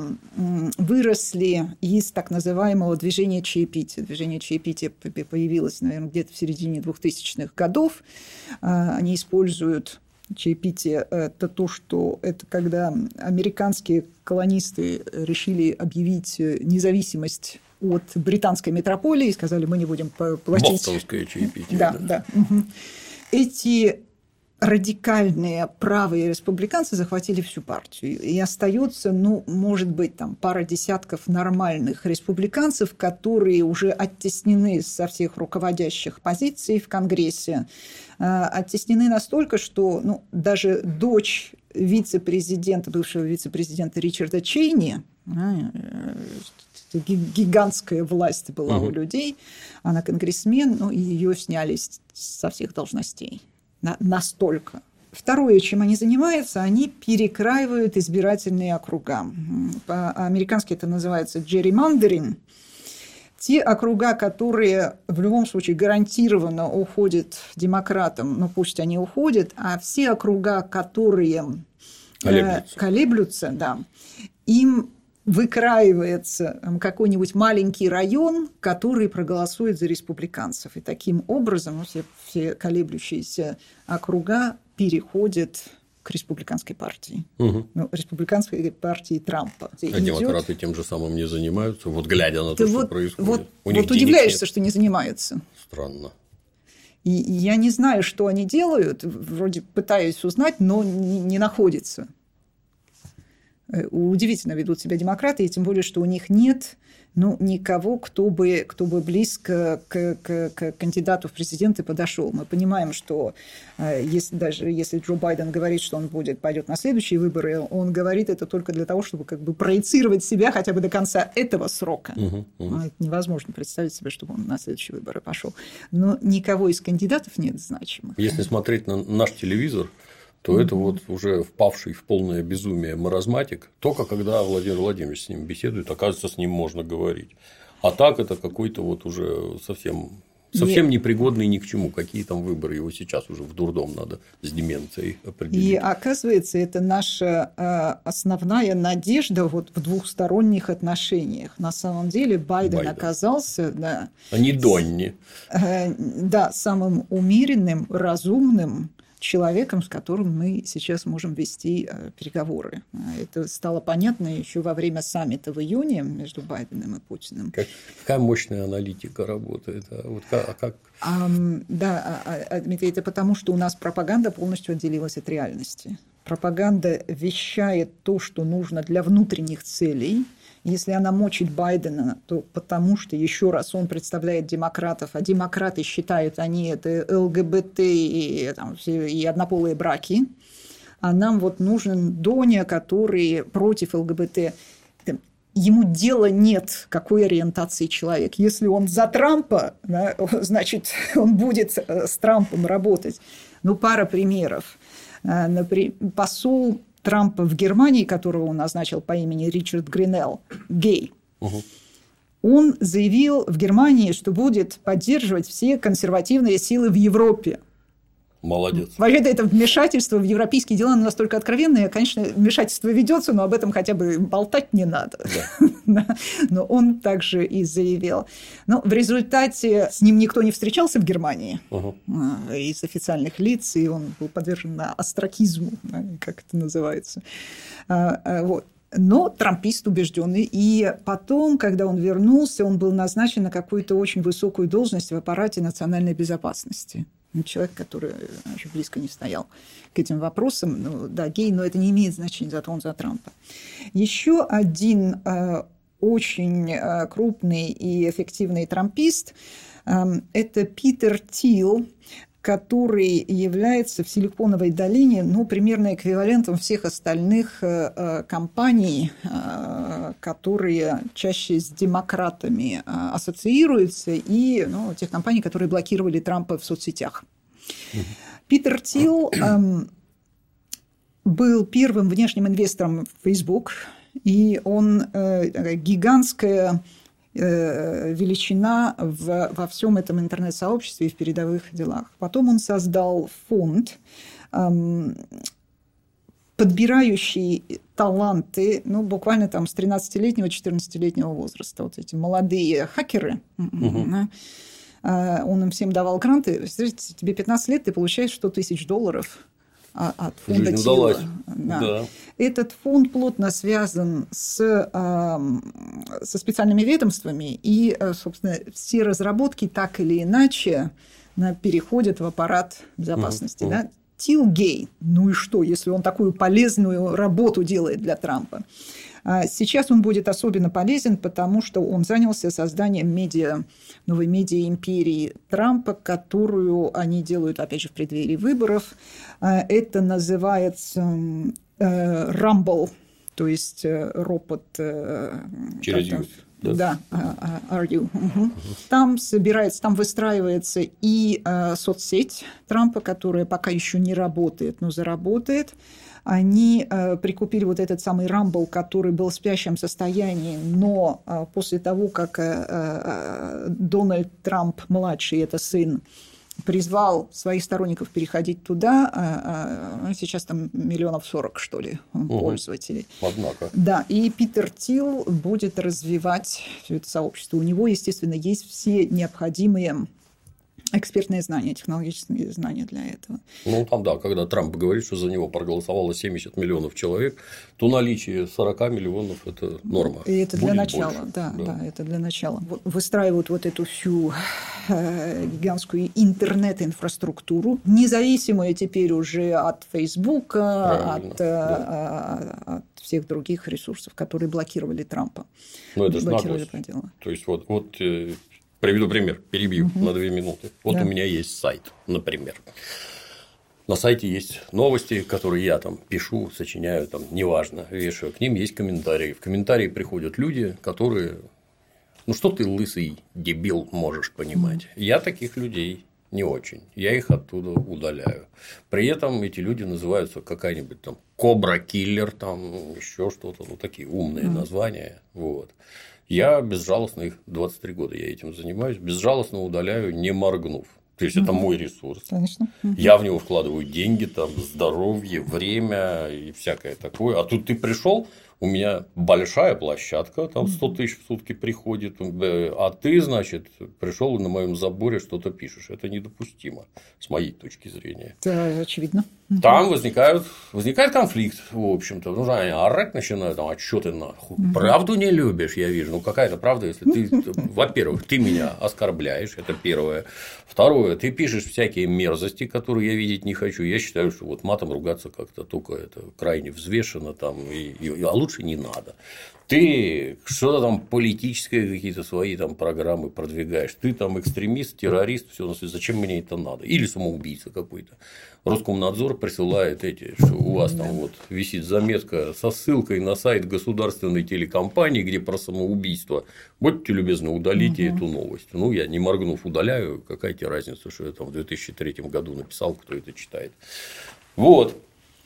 выросли из так называемого движения чаепития. Движение чаепития появилось, наверное, где-то в середине двухтысячных годов. Они используют... Чаепитие – это то, что это когда американские колонисты решили объявить независимость от британской метрополии и сказали, мы не будем платить. Бостонское чаепитие. Да, да. да. Угу. Эти радикальные правые республиканцы захватили всю партию. И остается, ну, может быть, там пара десятков нормальных республиканцев, которые уже оттеснены со всех руководящих позиций в Конгрессе. Оттеснены настолько, что ну, даже дочь вице-президента, бывшего вице-президента Ричарда Чейни, гигантская власть была угу. у людей, она конгрессмен, ну, и ее сняли со всех должностей. Настолько. Второе, чем они занимаются, они перекраивают избирательные округа. По-американски это называется gerrymandering. Те округа, которые в любом случае гарантированно уходят демократам, ну пусть они уходят, а все округа, которые колеблются, колеблются да, им выкраивается какой-нибудь маленький район, который проголосует за республиканцев. И таким образом все, все колеблющиеся округа переходят к республиканской партии. Угу. Ну, республиканской партии Трампа. А идет... демократы тем же самым не занимаются, вот глядя на то, вот, что происходит. Вот, У них вот удивляешься, нет. что не занимаются. Странно. И, и я не знаю, что они делают, вроде пытаюсь узнать, но не, не находится. Удивительно ведут себя демократы, и тем более, что у них нет ну, никого, кто бы, кто бы близко к, к, к кандидату в президенты подошел. Мы понимаем, что если, даже если Джо Байден говорит, что он будет, пойдет на следующие выборы, он говорит это только для того, чтобы как бы проецировать себя хотя бы до конца этого срока. Uh-huh, uh-huh. Это невозможно представить себе, чтобы он на следующие выборы пошел. Но никого из кандидатов нет значимых. Если смотреть на наш телевизор, то mm-hmm. это вот уже впавший в полное безумие маразматик. Только когда Владимир Владимирович с ним беседует, оказывается, с ним можно говорить. А так это какой-то вот уже совсем, совсем и... непригодный ни к чему. Какие там выборы, его сейчас уже в дурдом надо с деменцией определить. И оказывается, это наша основная надежда вот в двухсторонних отношениях. На самом деле Байден, Байден. оказался... Да, а не Донни. Да, самым умеренным, разумным человеком, с которым мы сейчас можем вести переговоры. Это стало понятно еще во время саммита в июне между Байденом и Путиным. Как, какая мощная аналитика работает. А вот как, а как... А, да, а, Дмитрий, это потому, что у нас пропаганда полностью отделилась от реальности. Пропаганда вещает то, что нужно для внутренних целей. Если она мочит Байдена, то потому что, еще раз, он представляет демократов, а демократы считают, они это ЛГБТ и, там, и однополые браки, а нам вот нужен Доня, который против ЛГБТ. Ему дела нет, какой ориентации человек. Если он за Трампа, да, значит, он будет с Трампом работать. Ну, пара примеров. Например, посол Трампа в Германии, которого он назначил по имени Ричард Гринелл, гей, угу. он заявил в Германии, что будет поддерживать все консервативные силы в Европе. Молодец. Вообще-то это вмешательство в европейские дела настолько откровенное. Конечно, вмешательство ведется, но об этом хотя бы болтать не надо. Да. Но он также и заявил. Но в результате с ним никто не встречался в Германии угу. из официальных лиц, и он был подвержен остракизму, как это называется. Вот. Но трампист убежденный. И потом, когда он вернулся, он был назначен на какую-то очень высокую должность в аппарате национальной безопасности. Человек, который уже близко не стоял к этим вопросам. Ну, да, гей, но это не имеет значения, зато он за Трампа. Еще один э, очень э, крупный и эффективный трампист э, – это Питер Тилл, который является в Силиконовой долине ну, примерно эквивалентом всех остальных э, компаний, э, которые чаще с демократами э, ассоциируются, и ну, тех компаний, которые блокировали Трампа в соцсетях. Mm-hmm. Питер Тилл э, был первым внешним инвестором в Facebook, и он э, гигантская величина в, во всем этом интернет-сообществе и в передовых делах. Потом он создал фонд, эм, подбирающий таланты, ну, буквально там с тринадцатилетнего-четырнадцатилетнего возраста. Вот эти молодые хакеры. Uh-huh. Он им всем давал гранты. Представляете, тебе пятнадцать лет, ты получаешь сто тысяч долларов от фонда Тилла. Да. Да. Этот фонд плотно связан с, со специальными ведомствами, и, собственно, все разработки так или иначе переходят в аппарат безопасности. Uh-huh. Да? Тилл гей. Ну и что, если он такую полезную работу делает для Трампа? Сейчас он будет особенно полезен, потому что он занялся созданием медиа, новой медиа-империи Трампа, которую они делают, опять же, в преддверии выборов. Это называется Rumble, то есть ропот. Через ю. Да, ар ю. Угу. Там собирается, там выстраивается и соцсеть Трампа, которая пока еще не работает, но заработает. Они э, прикупили вот этот самый Rumble, который был в спящем состоянии, но э, после того, как э, э, Дональд Трамп-младший, это сын, призвал своих сторонников переходить туда, э, э, сейчас там миллионов сорок, что ли, угу. пользователей. Однако. Да, и Питер Тилл будет развивать все это сообщество. У него, естественно, есть все необходимые экспертные знания, технологические знания для этого. Ну, там, да, когда Трамп говорит, что за него проголосовало семьдесят миллионов человек, то наличие сорок миллионов – это норма. И это для начала, да, да, да, это для начала. Выстраивают вот эту всю гигантскую интернет-инфраструктуру, независимую теперь уже от Фейсбука, от, да. от всех других ресурсов, которые блокировали Трампа. Ну, это же наглость. То есть, вот, вот приведу пример, перебью угу. на две минуты. Вот да. у меня есть сайт, например. На сайте есть новости, которые я там пишу, сочиняю, там, неважно, вешаю. К ним есть комментарии. В комментарии приходят люди, которые… Ну, что ты, лысый дебил, можешь понимать? Mm. Я таких людей не очень. Я их оттуда удаляю. При этом эти люди называются какая-нибудь там Кобра-киллер, там еще что-то. Ну, такие умные mm. названия. Вот. Я безжалостно их двадцать три года я этим занимаюсь. Безжалостно удаляю, не моргнув. То есть, mm-hmm. это мой ресурс. Конечно. Mm-hmm. Я в него вкладываю деньги, там, здоровье, время и всякое такое. А тут ты пришел. У меня большая площадка, там сто тысяч в сутки приходит, а ты, значит, пришел и на моем заборе что-то пишешь. Это недопустимо, с моей точки зрения. Да, очевидно. Там возникают, возникает конфликт, в общем-то. Ну, они орать начинают, там, а что ты нахуй? Правду не любишь, я вижу. Ну, какая-то правда, если ты, во-первых, ты меня оскорбляешь, это первое. Второе, ты пишешь всякие мерзости, которые я видеть не хочу. Я считаю, что вот матом ругаться как-то только это крайне взвешенно, там, и, и, а лучше не надо. Ты что-то там политические какие-то свои там программы продвигаешь. Ты там экстремист, террорист, все на свете. Зачем мне это надо? Или самоубийца какой-то. Роскомнадзор присылает эти, что у вас там вот висит заметка со ссылкой на сайт государственной телекомпании, где про самоубийство. Будьте любезны, удалите угу. эту новость. Ну, я не моргнув удаляю. Какая тебе разница, что я там в две тысячи третьем году написал, кто это читает. Вот.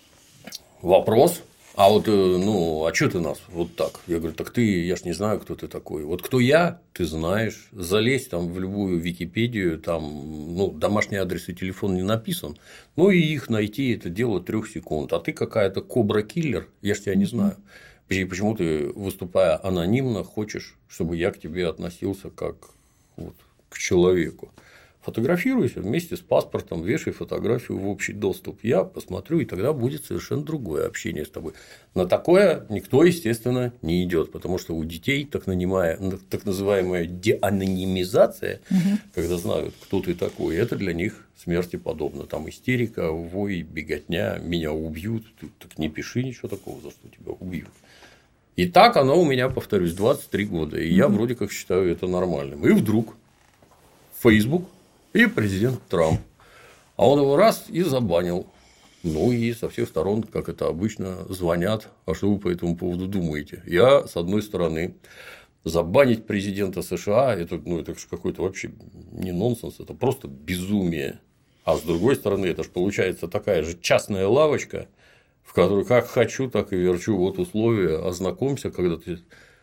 Вопрос. А вот, ну, а что ты нас вот так? Я говорю, так ты, я ж не знаю, кто ты такой. Вот кто я, ты знаешь. Залезь там в любую Википедию, там, ну, домашний адрес и телефон не написан. Ну, и их найти, это дело трех секунд. А ты какая-то кобра-киллер, я ж тебя не знаю. Почему ты, выступая анонимно, хочешь, чтобы я к тебе относился как вот, к человеку? Фотографируйся вместе с паспортом, вешай фотографию в общий доступ. Я посмотрю, и тогда будет совершенно другое общение с тобой. На такое никто, естественно, не идет, потому что у детей так, нанимая, так называемая деанонимизация, угу. когда знают, кто ты такой, это для них смерти подобно. Там истерика, вой, беготня, меня убьют. Ты так не пиши ничего такого, за что тебя убьют. И так оно у меня, повторюсь, двадцать три года. И угу. я вроде как считаю это нормальным. И вдруг Facebook и президент Трамп. А он его раз и забанил. Ну, и со всех сторон, как это обычно, звонят. А что вы по этому поводу думаете? Я, с одной стороны, забанить президента США – это, ну, это же какой-то вообще не нонсенс, это просто безумие. А с другой стороны, это же получается такая же частная лавочка, в которой как хочу, так и верчу. Вот условия, ознакомься, когда ты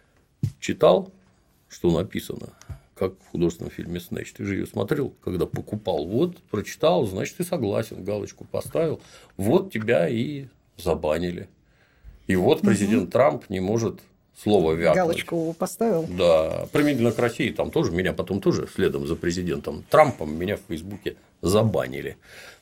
читал, что написано. Как в художественном фильме «Снэч». Ты же ее смотрел, когда покупал. Вот, прочитал, значит, ты согласен, галочку поставил. Вот тебя и забанили. И вот президент угу. Трамп не может слово вякнуть. Галочку поставил. Да. Применительно к России там тоже меня потом тоже следом за президентом Трампом меня в Фейсбуке забанили.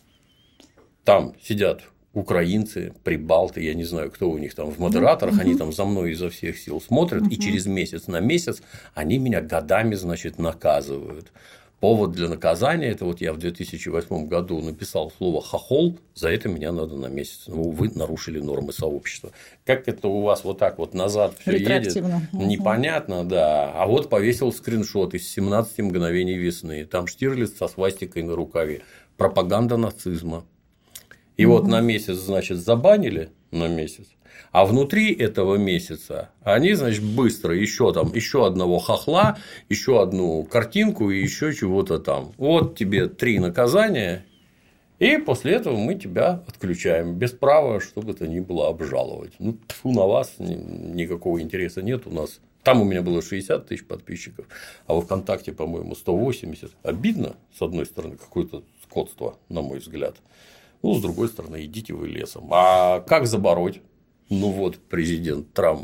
Там сидят украинцы, прибалты, я не знаю, кто у них там в модераторах, угу. они там за мной изо всех сил смотрят, угу. и через месяц на месяц они меня годами, значит, наказывают. Повод для наказания – это вот я в две тысячи восьмом году написал слово «хохол», за это меня надо на месяц. Ну, вы нарушили нормы сообщества. Как это у вас вот так вот назад все едет? Непонятно, да. А вот повесил скриншот из семнадцати мгновений весны. Там Штирлиц со свастикой на рукаве. Пропаганда нацизма. И угу. вот на месяц, значит, забанили на месяц, а внутри этого месяца они, значит, быстро еще там еще одного хохла, еще одну картинку и еще чего-то там. Вот тебе три наказания, и после этого мы тебя отключаем без права, что бы то ни было, обжаловать. Ну, тьфу на вас, никакого интереса нет у нас. Там у меня было шестьдесят тысяч подписчиков, а во ВКонтакте, по-моему, сто восемьдесят. Обидно, с одной стороны, какое-то скотство, на мой взгляд. Ну, с другой стороны, идите вы лесом. А как забороть? Ну, вот президент Трамп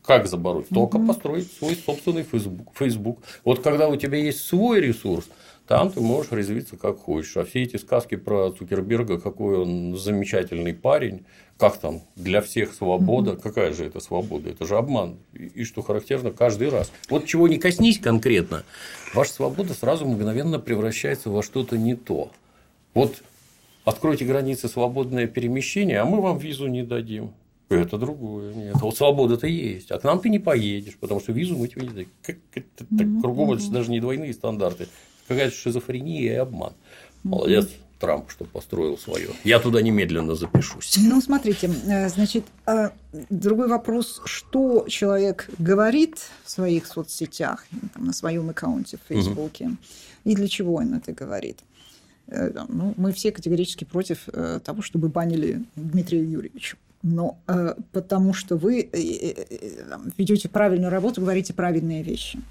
Как забороть? Только угу. построить свой собственный Facebook. Facebook. Вот когда у тебя есть свой ресурс, там ты можешь резвиться как хочешь. А все эти сказки про Цукерберга, какой он замечательный парень, как там для всех свобода, угу. какая же это свобода? Это же обман. И, и что характерно, каждый раз. Вот чего не коснись конкретно, ваша свобода сразу мгновенно превращается во что-то не то. Вот откройте границы свободное перемещение, а мы вам визу не дадим. Это другое. Нет. Вот свобода-то есть. А к нам ты не поедешь, потому что визу мы тебе не даем. Как это так? Кругом это даже не двойные стандарты. Какая-то шизофрения и обман. Молодец, Трамп, что построил свое. Я туда немедленно запишусь. Ну, смотрите, значит, другой вопрос, что человек говорит в своих соцсетях, там, на своем аккаунте в Фейсбуке, угу. и для чего он это говорит. Ну, мы все категорически против того, чтобы банили Дмитрия Юрьевича. Но э, потому что вы э, э, ведете правильную работу, говорите правильные вещи.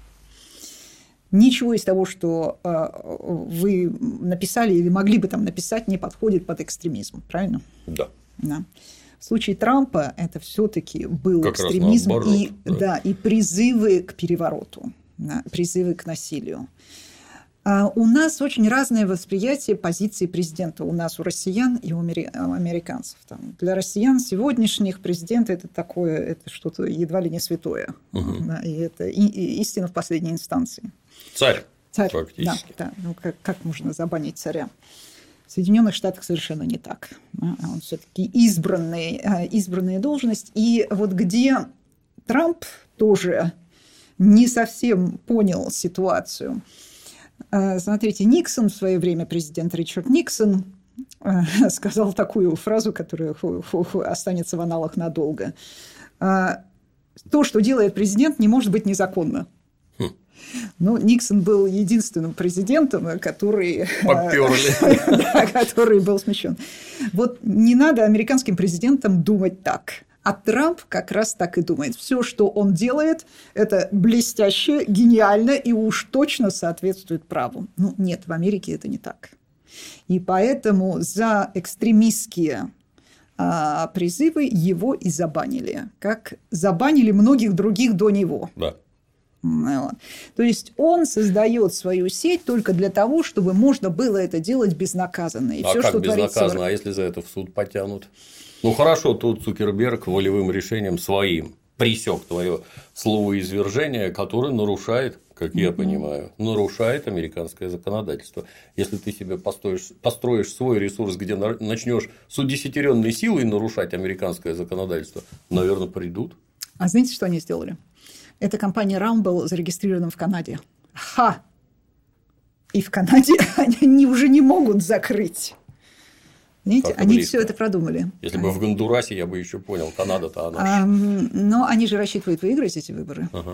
Ничего из того, что э, вы написали или могли бы там написать, не подходит под экстремизм, правильно? Да. Да. В случае Трампа это все-таки был как экстремизм наоборот, и, да. Да, и призывы к перевороту, да, призывы к насилию. У нас очень разное восприятие позиции президента. У нас, у россиян и у американцев. Там, для россиян сегодняшних президент – это такое, это что-то едва ли не святое. Угу. Да, и это и, и истина в последней инстанции. Царь, Царь фактически. Да, да. Ну, как, как можно забанить царя? В Соединенных Штатах совершенно не так. Он все-таки избранный, избранная должность. И вот где Трамп тоже не совсем понял ситуацию. Смотрите, Никсон в свое время, президент Ричард Никсон, сказал такую фразу, которая останется в аналах надолго. То, что делает президент, не может быть незаконно. Хм. Ну, Никсон был единственным президентом, который, да, который был смещен. Вот не надо американским президентам думать так. А Трамп как раз так и думает. Все, что он делает, это блестяще, гениально и уж точно соответствует праву. Ну, нет, в Америке это не так. И поэтому за экстремистские а, призывы его и забанили. Как забанили многих других до него. Да. Вот. То есть он создает свою сеть только для того, чтобы можно было это делать безнаказанно. И а все, как что безнаказанно? творится... А если за это в суд потянут? Ну, хорошо, тут Цукерберг волевым решением своим пресек твое словоизвержение, которое нарушает, как я mm-hmm. понимаю, нарушает американское законодательство. Если ты себе построишь, построишь свой ресурс, где начнешь с удесятеренной силой нарушать американское законодательство, наверное, придут. А знаете, что они сделали? Эта компания Rumble зарегистрирована в Канаде. Ха! И в Канаде они уже не могут закрыть. Знаете, они близко. Все это продумали. Если бы в Гондурасе, я бы еще понял, Канада-то она. А, но они же рассчитывают выиграть эти выборы. Ага.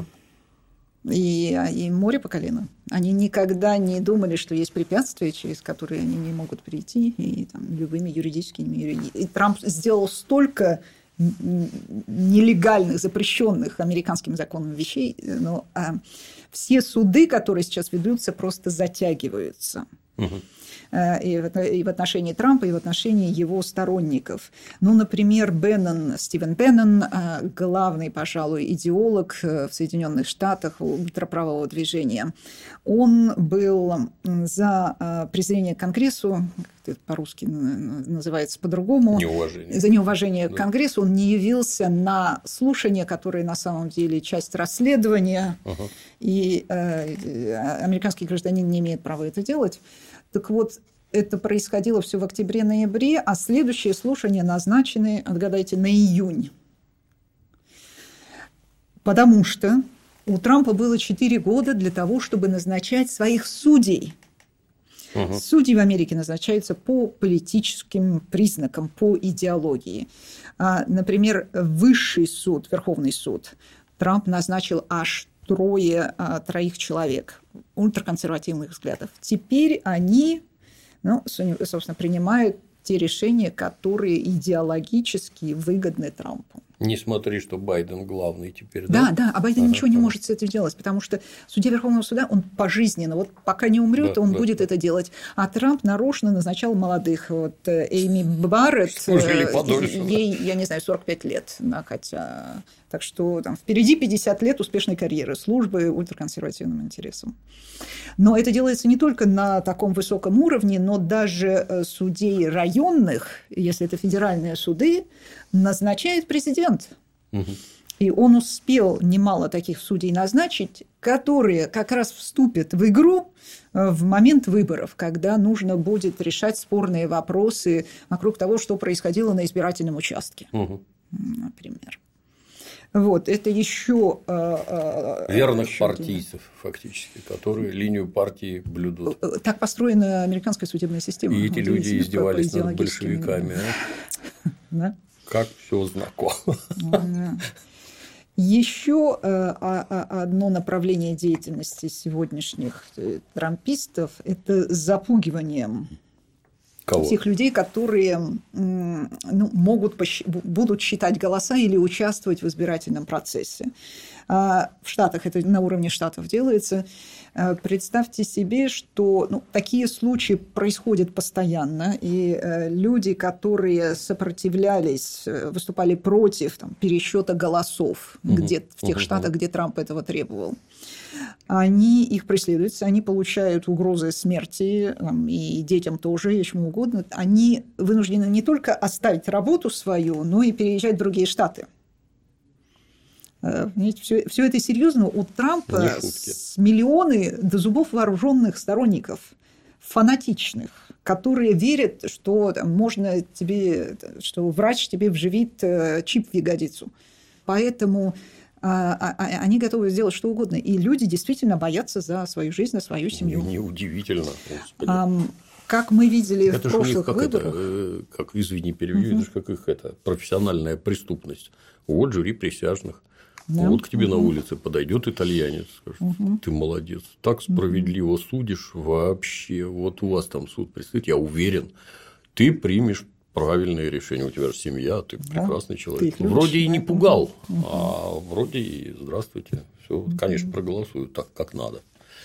И, и море по колено. Они никогда не думали, что есть препятствия, через которые они не могут прийти, и там, любыми юридическими. И Трамп сделал столько нелегальных, запрещенных американским законом вещей, но а, все суды, которые сейчас ведутся, просто затягиваются. Угу. И в отношении Трампа, и в отношении его сторонников. Ну, например, Беннон, Стивен Беннон, главный, пожалуй, идеолог в Соединенных Штатах ультраправого движения, он был за презрение к Конгрессу, это по-русски называется по-другому, неуважение. За неуважение да. к Конгрессу. Он не явился на слушание, которое на самом деле часть расследования, uh-huh. и э, американский гражданин не имеет права это делать. Так вот, это происходило все в октябре-ноябре, а следующие слушания назначены, отгадайте, на июнь. Потому что у Трампа было четыре года для того, чтобы назначать своих судей. Угу. Судьи в Америке назначаются по политическим признакам, по идеологии. Например, Высший суд, Верховный суд, Трамп назначил аж трое, троих человек ультраконсервативных взглядов. Теперь они, ну, собственно, принимают те решения, которые идеологически выгодны Трампу. Не смотри, что Байден главный теперь. Да, да, да, а Байден ага, ничего не ага. может с этим делать, потому что судья Верховного суда, он пожизненно, вот пока не умрет, да, он да, будет да. это делать. А Трамп нарочно назначал молодых. Вот Эйми Барретт, ей, я не знаю, сорок пять лет, да, хотя... Так что там впереди пятьдесят лет успешной карьеры, службы ультраконсервативным интересам. Но это делается не только на таком высоком уровне, но даже судей районных, если это федеральные суды, назначает президент. Угу. И он успел немало таких судей назначить, которые как раз вступят в игру в момент выборов, когда нужно будет решать спорные вопросы вокруг того, что происходило на избирательном участке, угу. например. Вот, это еще... Верных еще партийцев, фактически, которые линию партии блюдут. Так построена американская судебная система. И эти люди издевались над большевиками. А? Да? Как все знакомо. Да. Еще одно направление деятельности сегодняшних трампистов – это запугивание Кого? Тех людей, которые ну, могут, будут считать голоса или участвовать в избирательном процессе. В Штатах это на уровне штатов делается. Представьте себе, что ну, такие случаи происходят постоянно, и люди, которые сопротивлялись, выступали против там, пересчета голосов угу. где, в тех угу. штатах, где Трамп этого требовал, они их преследуют, они получают угрозы смерти, и детям тоже, и чему угодно. Они вынуждены не только оставить работу свою, но и переезжать в другие штаты. Все, все это серьезно. У Трампа с миллионы до зубов вооруженных сторонников, фанатичных, которые верят, что там, можно тебе, что врач тебе вживит чип в ягодицу. Поэтому они готовы сделать что угодно. И люди действительно боятся за свою жизнь, за свою семью. Неудивительно. А, как мы видели это в прошлых как выборах. Это, как, извини, переведу, угу. как их это профессиональная преступность. Вот жюри присяжных. Да. Вот к тебе угу. на улице подойдет итальянец, скажет, угу. ты молодец, так справедливо угу. судишь вообще. Вот у вас там суд предстоит, я уверен, ты примешь правильное решение, у тебя же семья, ты да, прекрасный человек. Ты вроде и не пугал, угу. а вроде и здравствуйте, все, угу. конечно, проголосую так, как надо.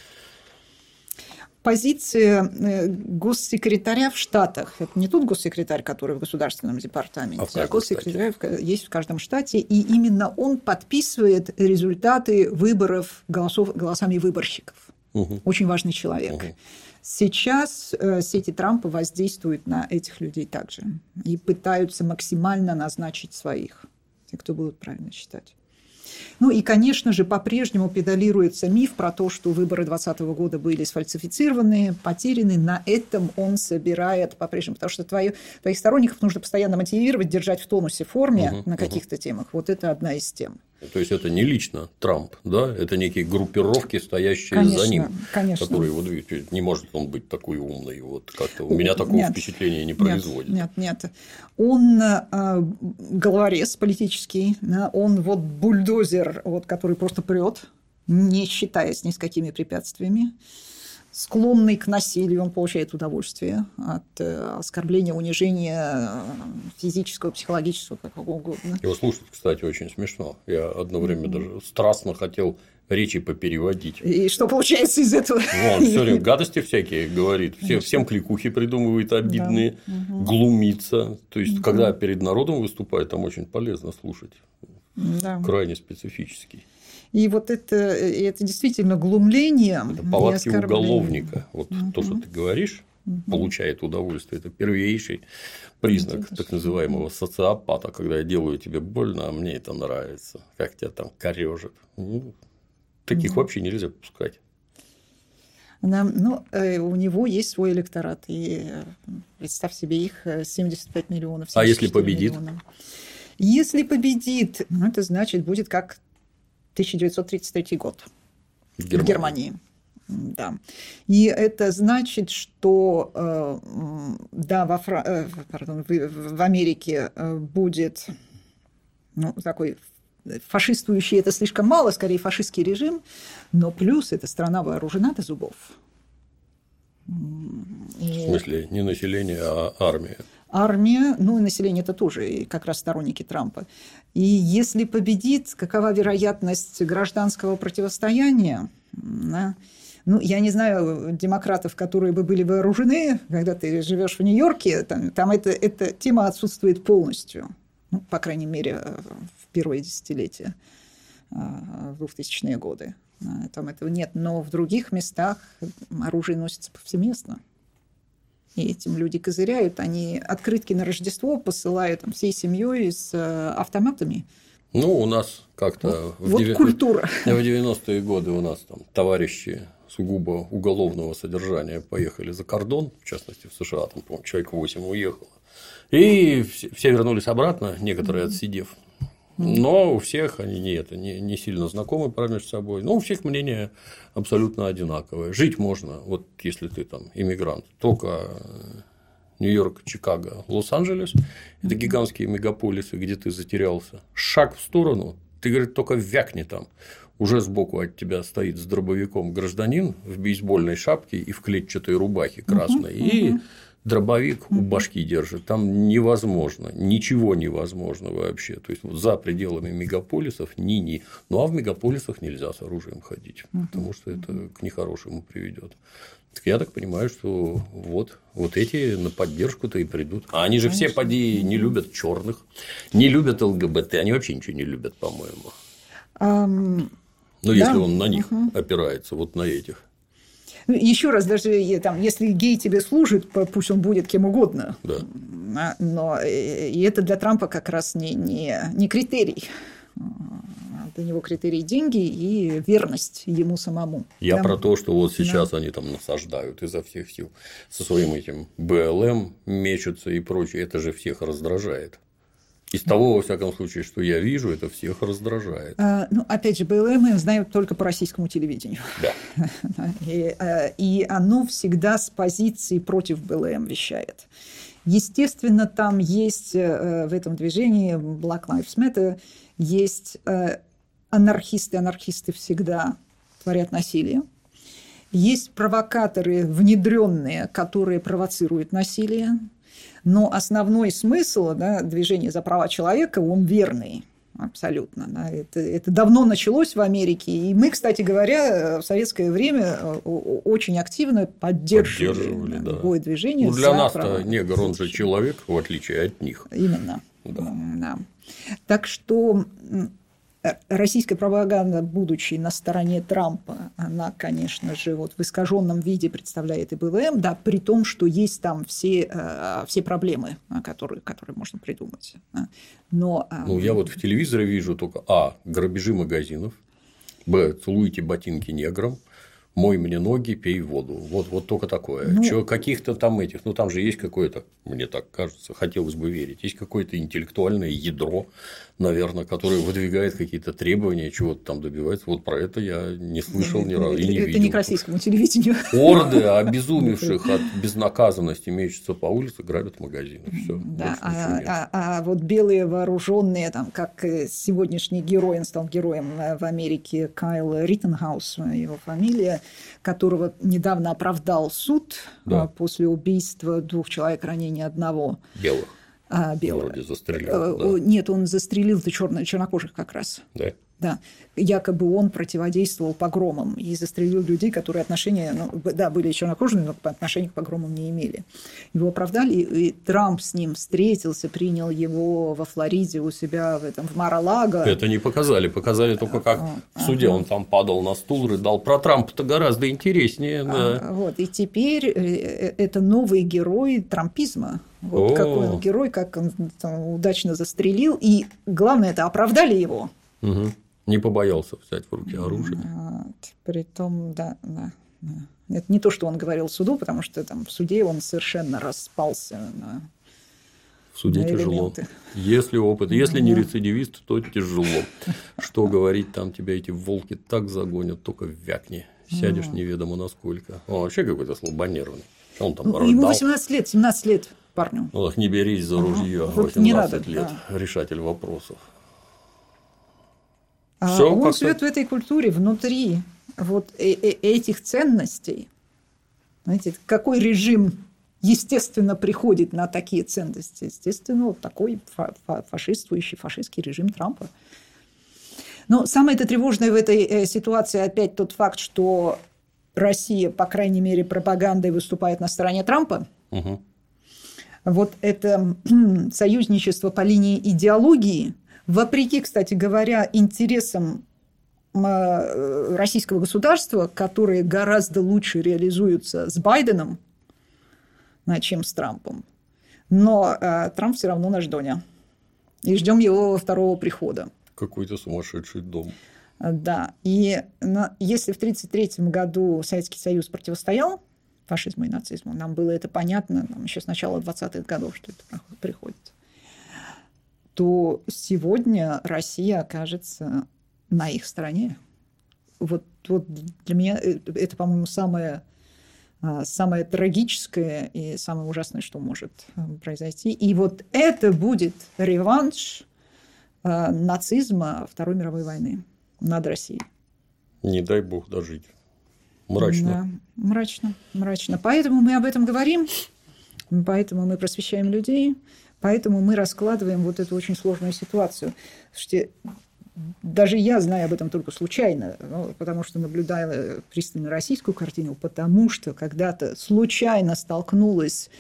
Позиция госсекретаря в Штатах, это не тот госсекретарь, который в государственном департаменте, а, а госсекретарь штате. Есть в каждом штате, и именно он подписывает результаты выборов голосов, голосами выборщиков. Угу. Очень важный человек. Угу. Сейчас сети Трампа воздействуют на этих людей также и пытаются максимально назначить своих, те, кто будут правильно считать. Ну и, конечно же, по-прежнему педалируется миф про то, что выборы двадцатого года были сфальсифицированы, потеряны. На этом он собирает по-прежнему, потому что твою, твоих сторонников нужно постоянно мотивировать, держать в тонусе, в форме угу, на каких-то угу. темах. Вот это одна из тем. То есть это не лично Трамп, да? Это некие группировки, стоящие конечно, за ним, конечно. которые вот не может он быть такой умный, вот как-то у меня такого нет, впечатления не производит. Нет, нет, нет. Он э, головорез политический, он вот бульдозер, вот, который просто прет, не считаясь ни с какими препятствиями. Склонный к насилию, он получает удовольствие от оскорбления, унижения физического, психологического, какого угодно. Его слушать, кстати, очень смешно. Я одно время mm-hmm. даже страстно хотел речи попереводить. И что получается из этого? Он все время гадости всякие говорит, все, всем кликухи придумывает обидные, да. угу. глумится. То есть, угу. когда перед народом выступает, там очень полезно слушать. Да. Крайне специфический. И вот это, это действительно глумление. Это повадки уголовника. Вот угу. то, что ты говоришь, угу. получает удовольствие. Это первейший признак это так называемого социопата, когда я делаю тебе больно, а мне это нравится. Как тебя там корежит. Ну, таких угу. вообще нельзя пускать. Да, ну, у него есть свой электорат. И представь себе, их семьдесят пять миллионов. А если победит? Миллиона. Если победит, ну, это значит, будет как тысяча девятьсот тридцать третий год в Германии. В Германии. Да. И это значит, что да, во Фра... Пардон, в Америке будет ну, такой фашистующий, это слишком мало, скорее фашистский режим, но плюс эта страна вооружена до зубов. И... В смысле, не население, а армия? армия, ну и население это тоже как раз сторонники Трампа. И если победит, какова вероятность гражданского противостояния? Да? Ну, я не знаю демократов, которые бы были вооружены, когда ты живешь в Нью-Йорке, там, там это, эта тема отсутствует полностью, ну, по крайней мере, в первые десятилетия, в двухтысячные годы. Там этого нет, но в других местах оружие носится повсеместно. И этим люди козыряют, они открытки на Рождество посылают там, всей семьей с автоматами. Ну, у нас как-то вот, в, вот культура. В девяностые годы у нас там товарищи сугубо уголовного содержания поехали за кордон, в частности, в США, там, по-моему, человек восемь уехало. И все вернулись обратно, некоторые отсидев. Но у всех они не, это, не, не сильно знакомы между собой. Но у всех мнение абсолютно одинаковое. Жить можно, вот если ты там иммигрант, только Нью-Йорк, Чикаго, Лос-Анджелес – это гигантские мегаполисы, где ты затерялся. Шаг в сторону, ты, говорит, только вякни там. Уже сбоку от тебя стоит с дробовиком гражданин в бейсбольной шапке и в клетчатой рубахе красной. Uh-huh, uh-huh. И дробовик uh-huh. у башки держит. Там невозможно, ничего невозможно вообще. То есть, вот за пределами мегаполисов ни-ни. Ну, а в мегаполисах нельзя с оружием ходить, uh-huh. потому что это к нехорошему приведет. Так я так понимаю, что вот, вот эти на поддержку-то и придут. А они же все, поди, не любят черных, не любят ЛГБТ. Они вообще ничего не любят, по-моему. Um... Ну, если да? он на них угу. опирается, вот на этих. Еще раз, даже там, если гей тебе служит, пусть он будет кем угодно. Да. Но и это для Трампа как раз не, не, не критерий. Для него критерий деньги и верность ему самому. Я да? про то, что вот сейчас да. они там насаждают изо всех сил. Со своим этим БЛМ мечутся и прочее. Это же всех раздражает. Из того, во всяком случае, что я вижу, это всех раздражает. А, ну, опять же, БЛМ знают только по российскому телевидению. Да. и, и оно всегда с позиции против БЛМ вещает. Естественно, там есть в этом движении Black Lives Matter есть анархисты. Анархисты всегда творят насилие. Есть провокаторы внедренные, которые провоцируют насилие. Но основной смысл да, движения за права человека, он верный. Абсолютно. Да. Это, это давно началось в Америке. И мы, кстати говоря, в советское время очень активно поддерживали, поддерживали да, любое да. движение. Ну, для нас-то негр, он же человек, в отличие от них. Именно. Да. Да. Так что российская пропаганда, будучи на стороне Трампа, она, конечно же, вот в искаженном виде представляет и БЛМ, да, при том, что есть там все, все проблемы, которые, которые можно придумать. Но, ну, я вот в телевизоре вижу только а. грабежи магазинов, б. целуйте ботинки неграм, мой мне ноги, пей воду. Вот, вот только такое. Ну, Чего, каких-то там этих, ну там же есть какое-то, мне так кажется, хотелось бы верить, есть какое-то интеллектуальное ядро, наверное, которое выдвигает какие-то требования, чего-то там добивается. Вот про это я не слышал ни разу и не это видел. Это не к российскому телевидению. Орды обезумевших от безнаказанности мечутся по улице, грабят магазины. Все. Да, а, а, а вот белые вооруженные, там, как сегодняшний герой, он стал героем в Америке, Кайл Риттенхаус, его фамилия, которого недавно оправдал суд да. после убийства двух человек, ранения одного. Белых. А, белых. Вроде застрелил. Да. Нет, он застрелил-то черно- чернокожих как раз. Да. Да. Якобы он противодействовал погромам и застрелил людей, которые отношения, ну, да, были чернокожими, но отношения к погромам не имели. Его оправдали, и Трамп с ним встретился, принял его во Флориде у себя в, этом, в Мар-а-Лаго. Это не показали, показали только как а, в суде ага. он там падал на стул, рыдал. Про Трампа-то гораздо интереснее. Да. А, вот, и теперь это новый герой трампизма. Вот какой он герой, как он там, удачно застрелил, и главное, это оправдали его. Угу. Не побоялся взять в руки оружие. Вот. Притом, да, да, да. Это не то, что он говорил суду, потому что там в суде он совершенно распался на, в суде на тяжело. элементы. Если опыт, если не рецидивист, то тяжело. Что говорить, там тебя эти волки так загонят, только вякни. Сядешь неведомо насколько. Он вообще какой-то слабонервный. Он там рыдал. Ему восемнадцать лет, семнадцать лет парню. Ох, не берись за ружье. Вот восемнадцать лет, да. Решатель вопросов. А Всё он как-то... живет в этой культуре, внутри вот этих ценностей. Знаете, какой режим естественно, приходит на такие ценности. Естественно, вот такой фашистствующий, фашистский режим Трампа. Но самое это тревожное в этой ситуации опять тот факт, что Россия, по крайней мере, пропагандой выступает на стороне Трампа. Угу. Вот это союзничество по линии идеологии, вопреки, кстати говоря, интересам российского государства, которые гораздо лучше реализуются с Байденом, чем с Трампом. Но э, Трамп все равно наш Доня. И ждем его второго прихода. Какой-то сумасшедший дом. Да. И на, если в тысяча девятьсот тридцать третьем году Советский Союз противостоял фашизму и нацизму, нам было это понятно нам еще с начала двадцатых годов, что это приходит, то сегодня Россия окажется на их стороне. Вот, вот для меня это, по-моему, самое... самое трагическое и самое ужасное, что может произойти. И вот это будет реванш э, нацизма Второй мировой войны над Россией. Не дай бог дожить. Мрачно. Да, мрачно, мрачно. Поэтому мы об этом говорим, поэтому мы просвещаем людей, поэтому мы раскладываем вот эту очень сложную ситуацию. Слушайте, даже я знаю об этом только случайно, ну, потому что наблюдала пристально российскую картину, потому что когда-то случайно столкнулась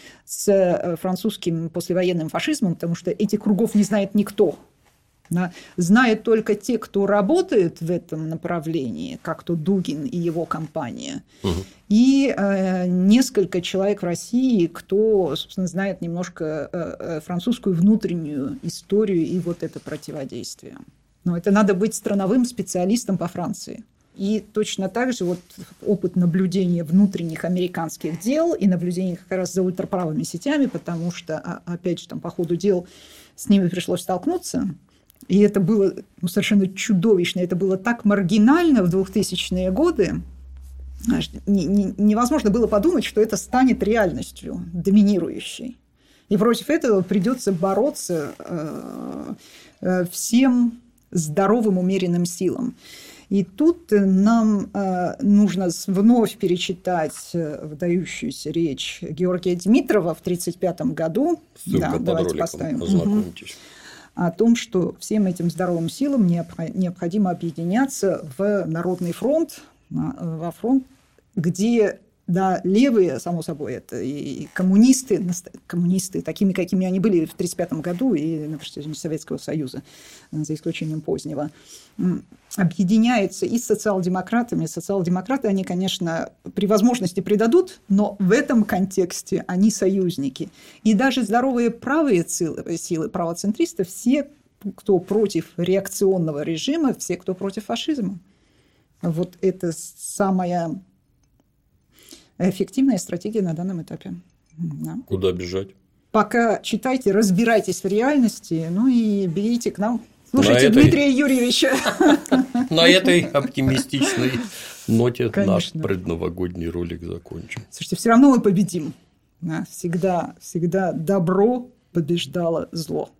с французским послевоенным фашизмом, потому что этих кругов не знает никто. Да? Знают только те, кто работает в этом направлении, как то Дугин и его компания, угу. и э, несколько человек в России, кто, собственно, знает немножко э, французскую внутреннюю историю и вот это противодействие. Но это надо быть страновым специалистом по Франции. И точно так же вот опыт наблюдения внутренних американских дел и наблюдения как раз за ультраправыми сетями, потому что, опять же, там, по ходу дел с ними пришлось столкнуться. И это было ну, совершенно чудовищно. Это было так маргинально в двухтысячные годы. Знаешь, не, не, невозможно было подумать, что это станет реальностью доминирующей. И против этого придется бороться э, э, всем здоровым, умеренным силам. И тут нам э, нужно вновь перечитать выдающуюся речь Георгия Димитрова в тридцать пятом году. Ссылка да, под давайте роликом, поставим. Ознакомьтесь. Угу. О том, что всем этим здоровым силам необходимо объединяться в Народный фронт, во фронт, где... Да, левые, само собой, это и коммунисты, коммунисты, такими, какими они были в тридцать пятом году и на протяжении Советского Союза, за исключением позднего, объединяются и с социал-демократами. Социал-демократы, они, конечно, при возможности предадут, но в этом контексте они союзники. И даже здоровые правые силы, силы правоцентристов, все, кто против реакционного режима, все, кто против фашизма. Вот это самая... эффективная стратегия на данном этапе. Да. Куда бежать? Пока читайте, разбирайтесь в реальности, ну и бегите к нам. Слушайте на Дмитрия этой... Юрьевича. На этой оптимистичной ноте наш предновогодний ролик закончим. Слушайте, все равно мы победим. Всегда, всегда добро побеждало зло.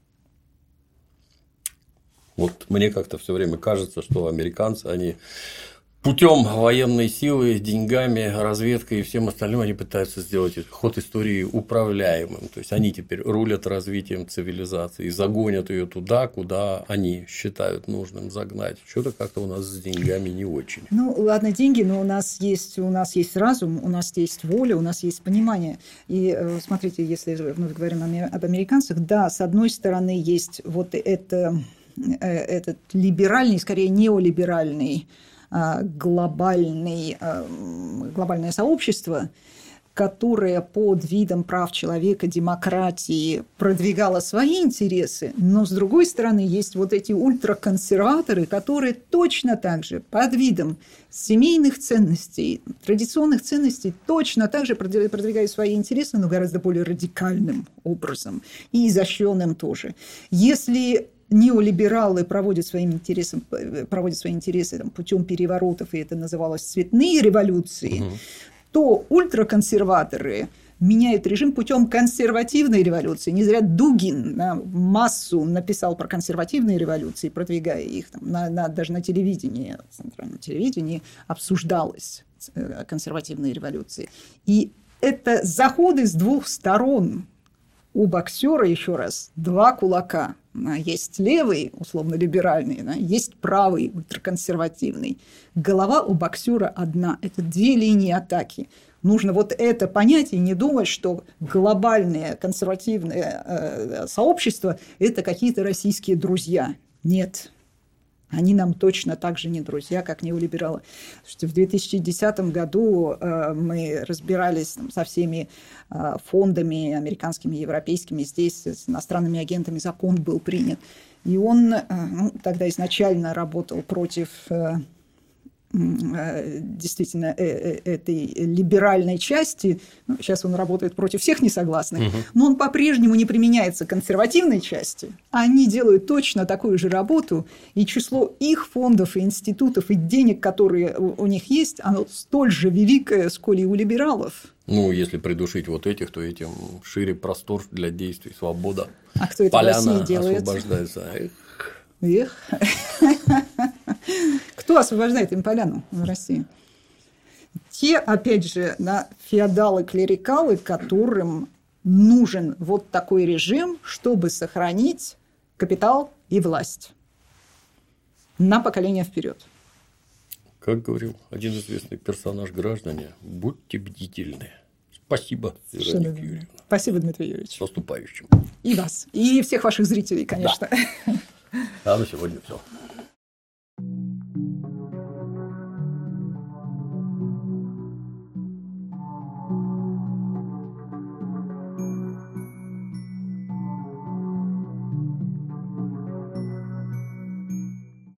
Вот мне как-то все время кажется, что американцы, они путем военной силы, деньгами, разведкой и всем остальным они пытаются сделать ход истории управляемым. То есть они теперь рулят развитием цивилизации и загонят ее туда, куда они считают нужным загнать. Что-то как-то у нас с деньгами не очень. Ну, ладно, деньги, но у нас есть, у нас есть разум, у нас есть воля, у нас есть понимание. И смотрите, если вновь говорим об американцах, да, с одной стороны, есть вот это, этот либеральный, скорее неолиберальный, глобальный, глобальное сообщество, которое под видом прав человека, демократии продвигало свои интересы, но, с другой стороны, есть вот эти ультраконсерваторы, которые точно так же под видом семейных ценностей, традиционных ценностей точно так же продвигают свои интересы, но гораздо более радикальным образом и изощренным тоже. Если неолибералы проводят свои интересы, проводят свои интересы там, путем переворотов, и это называлось цветные революции, угу. то ультраконсерваторы меняют режим путем консервативной революции. Не зря Дугин да, массу написал про консервативные революции, продвигая их там, на, на, даже на телевидении, на центральном телевидении обсуждалось консервативные революции. И это заходы с двух сторон. У боксера, еще раз, два кулака. Есть левый, условно-либеральный, есть правый, ультраконсервативный. Голова у боксера одна. Это две линии атаки. Нужно вот это понять и не думать, что глобальное консервативное сообщество – это какие-то российские друзья. Нет. Они нам точно так же не друзья, как неолибералы. Слушайте, в две тысячи десятом году э, мы разбирались там, со всеми э, фондами американскими, европейскими. Здесь с иностранными агентами закон был принят. И он э, ну, тогда изначально работал против... Э, действительно этой либеральной части. Ну, сейчас он работает против всех несогласных, угу. но он по-прежнему не применяется к консервативной части. Они делают точно такую же работу, и число их фондов и институтов и денег, которые у них есть, оно столь же великое, сколь и у либералов. Ну, если придушить вот этих, то этим шире простор для действий, свобода. А кто это Поляна в России делает? Освобождается. Эх. Эх. Кто освобождает им поляну в России? Те, опять же, да, феодалы-клерикалы, которым нужен вот такой режим, чтобы сохранить капитал и власть на поколение вперед. Как говорил один известный персонаж, граждане, будьте бдительны. Спасибо, Вероника Юрьевна. Спасибо, Дмитрий Юрьевич. С наступающим. И вас, и всех ваших зрителей, конечно. Да. А на сегодня все.